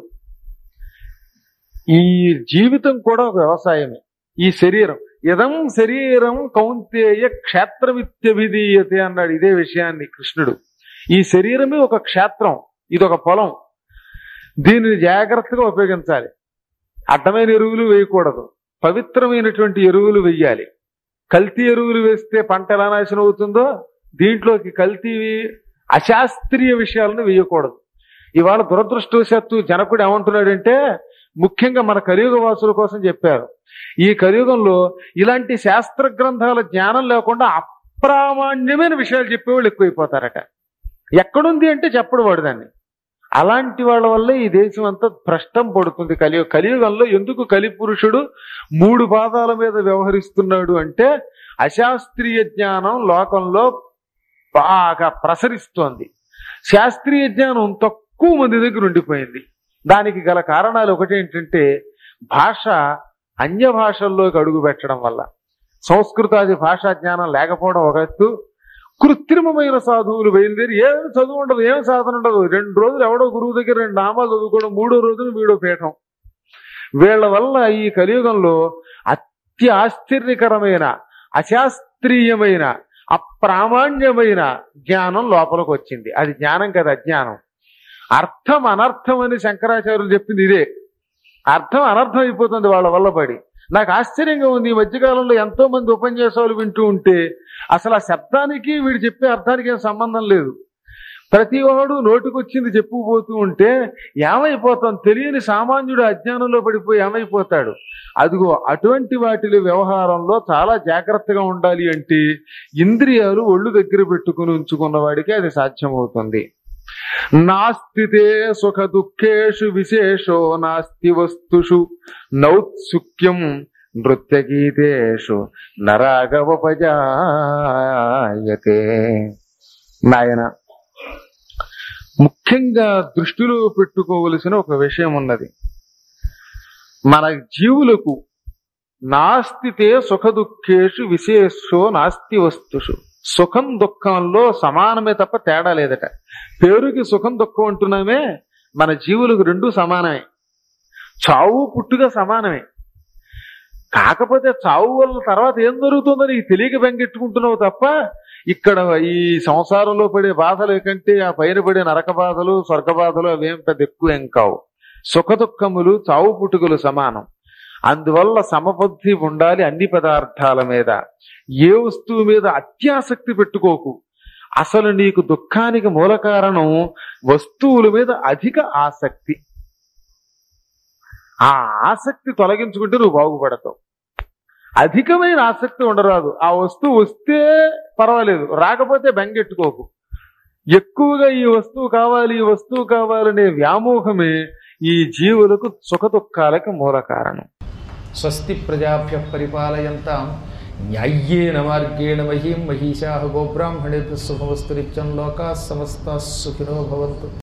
ఈ జీవితం కూడా ఒక వ్యవసాయమే. ఈ శరీరం, ఇదం శరీరం కౌంతేయ క్షేత్రమిత్యభిధీయతే అన్నాడు ఇదే విషయాన్ని కృష్ణుడు. ఈ శరీరమే ఒక క్షేత్రం, ఇదొక పొలం. దీనిని జాగ్రత్తగా ఉపయోగించాలి. అడ్డమైన ఎరువులు వేయకూడదు, పవిత్రమైనటువంటి ఎరువులు వేయాలి. కల్తీ ఎరువులు వేస్తే పంట ఎలా నాశనం అవుతుందో దీంట్లోకి కల్తీ అశాస్త్రీయ విషయాలను వేయకూడదు. ఇవాళ దురదృష్టవశాత్తు జనకుడు ఏమంటున్నాడంటే, ముఖ్యంగా మన కలియుగ వాసుల కోసం చెప్పారు. ఈ కలియుగంలో ఇలాంటి శాస్త్ర గ్రంథాల జ్ఞానం లేకుండా అప్రామాణ్యమైన విషయాలు చెప్పేవాళ్ళు ఎక్కువైపోతారట. ఎక్కడుంది అంటే చెప్పడు వాడు దాన్ని. అలాంటి వాళ్ళ వల్ల ఈ దేశం అంతా భ్రష్టం పడుతుంది. కలియుగంలో ఎందుకు కలిపురుషుడు 3 పాదాల మీద వ్యవహరిస్తున్నాడు అంటే, అశాస్త్రీయ జ్ఞానం లోకంలో బాగా ప్రసరిస్తోంది. శాస్త్రీయ జ్ఞానం తక్కువ మంది దగ్గర ఉండిపోయింది. దానికి గల కారణాలు ఒకటేంటంటే, భాష అన్య భాషల్లోకి అడుగు పెట్టడం వల్ల. సంస్కృతాది భాషా జ్ఞానం లేకపోవడం ఒక ఎత్తు. కృత్రిమమైన సాధువులు బయలుదేరి ఏమి చదువు ఉండదు, ఏమి సాధన ఉండదు. 2 రోజులు ఎవడో గురువు దగ్గర 2 నామాలు చదువుకోవడం, 3వ రోజున వీడో పీఠం. వీళ్ళ వల్ల ఈ కలియుగంలో ఆశ్చర్యకరమైన అశాస్త్రీయమైన అప్రామాణ్యమైన జ్ఞానం లోపలికి వచ్చింది. అది జ్ఞానం కదా, అజ్ఞానం. అర్థం అనర్థం అని శంకరాచార్యులు చెప్పింది ఇదే. అర్థం అనర్థం అయిపోతుంది వాళ్ళ వల్ల పడి. నాకు ఆశ్చర్యంగా ఉంది, ఈ మధ్యకాలంలో ఎంతో మంది ఉపన్యాసాలు వింటూ ఉంటే అసలు ఆ శబ్దానికి వీడు చెప్పే అర్థానికి ఏం సంబంధం లేదు. ప్రతి వాడు నోటికొచ్చింది చెప్పుకుపోతూ ఉంటే ఏమైపోతాం, తెలియని సామాన్యుడు అజ్ఞానంలో పడిపోయి ఏమైపోతాడు. అదిగో అటువంటి వాటిలో వ్యవహారంలో చాలా జాగ్రత్తగా ఉండాలి. అంటే ఇంద్రియాలు ఒళ్ళు దగ్గర పెట్టుకుని ఉంచుకున్న వాడికి అది సాధ్యమవుతుంది. నాస్తితే సుఖ దుఃఖేషు విశేషో నాస్తి వస్తుషు నౌత్సుక్యం నృత్యగీతేషు నరాగవపజాయతే. నాయన, ముఖ్యంగా దృష్టిలో పెట్టుకోవలసిన ఒక విషయం ఉన్నది. మన జీవులకు నాస్తితే సుఖ దుఃఖేషు విశేషో నాస్తి వస్తుషు. సుఖం దుఃఖంలో సమానమే తప్ప తేడా లేదట. పేరుకి సుఖం దుఃఖం అంటున్నామే, మన జీవులకు రెండు సమానమే. చావు పుట్టుక సమానమే. కాకపోతే చావు వల్ల తర్వాత ఏం జరుగుతుందో నీకు తెలియక బెంగెట్టుకుంటున్నావు తప్ప ఇక్కడ ఈ సంసారంలో పడే బాధల కంటే ఆ పైన పడే నరక బాధలు, స్వర్గ బాధలు అవేం పెద్ద ఎక్కువ ఏం కావు. సుఖ దుఃఖములు, చావు పుట్టుకలు సమానం. అందువల్ల సమబుద్ధి ఉండాలి అన్ని పదార్థాల మీద. ఏ వస్తువు మీద అత్యాసక్తి పెట్టుకోకు. అసలు నీకు దుఃఖానికి మూల కారణం వస్తువుల మీద అధిక ఆసక్తి. ఆ ఆసక్తి తొలగించుకుంటే నువ్వు బాగుపడతావు. అధికమైన ఆసక్తి ఉండరాదు. ఆ వస్తువు వస్తే పర్వాలేదు, రాకపోతే బెంగెట్టుకోకు. ఎక్కువగా ఈ వస్తువు కావాలి, ఈ వస్తువు కావాలనే వ్యామోహమే ఈ జీవులకు సుఖ దుఃఖాలకు మూల కారణం. స్వస్తి ప్రజాభ్య పరిపాలయంతాం న్యాయ్యేన మార్గేణ మహీం మహిషాః గోబ్రాహ్మణేభ్యః శుభమస్తు నిత్యం. లోకాః సమస్తాః సుఖినో భవంతు.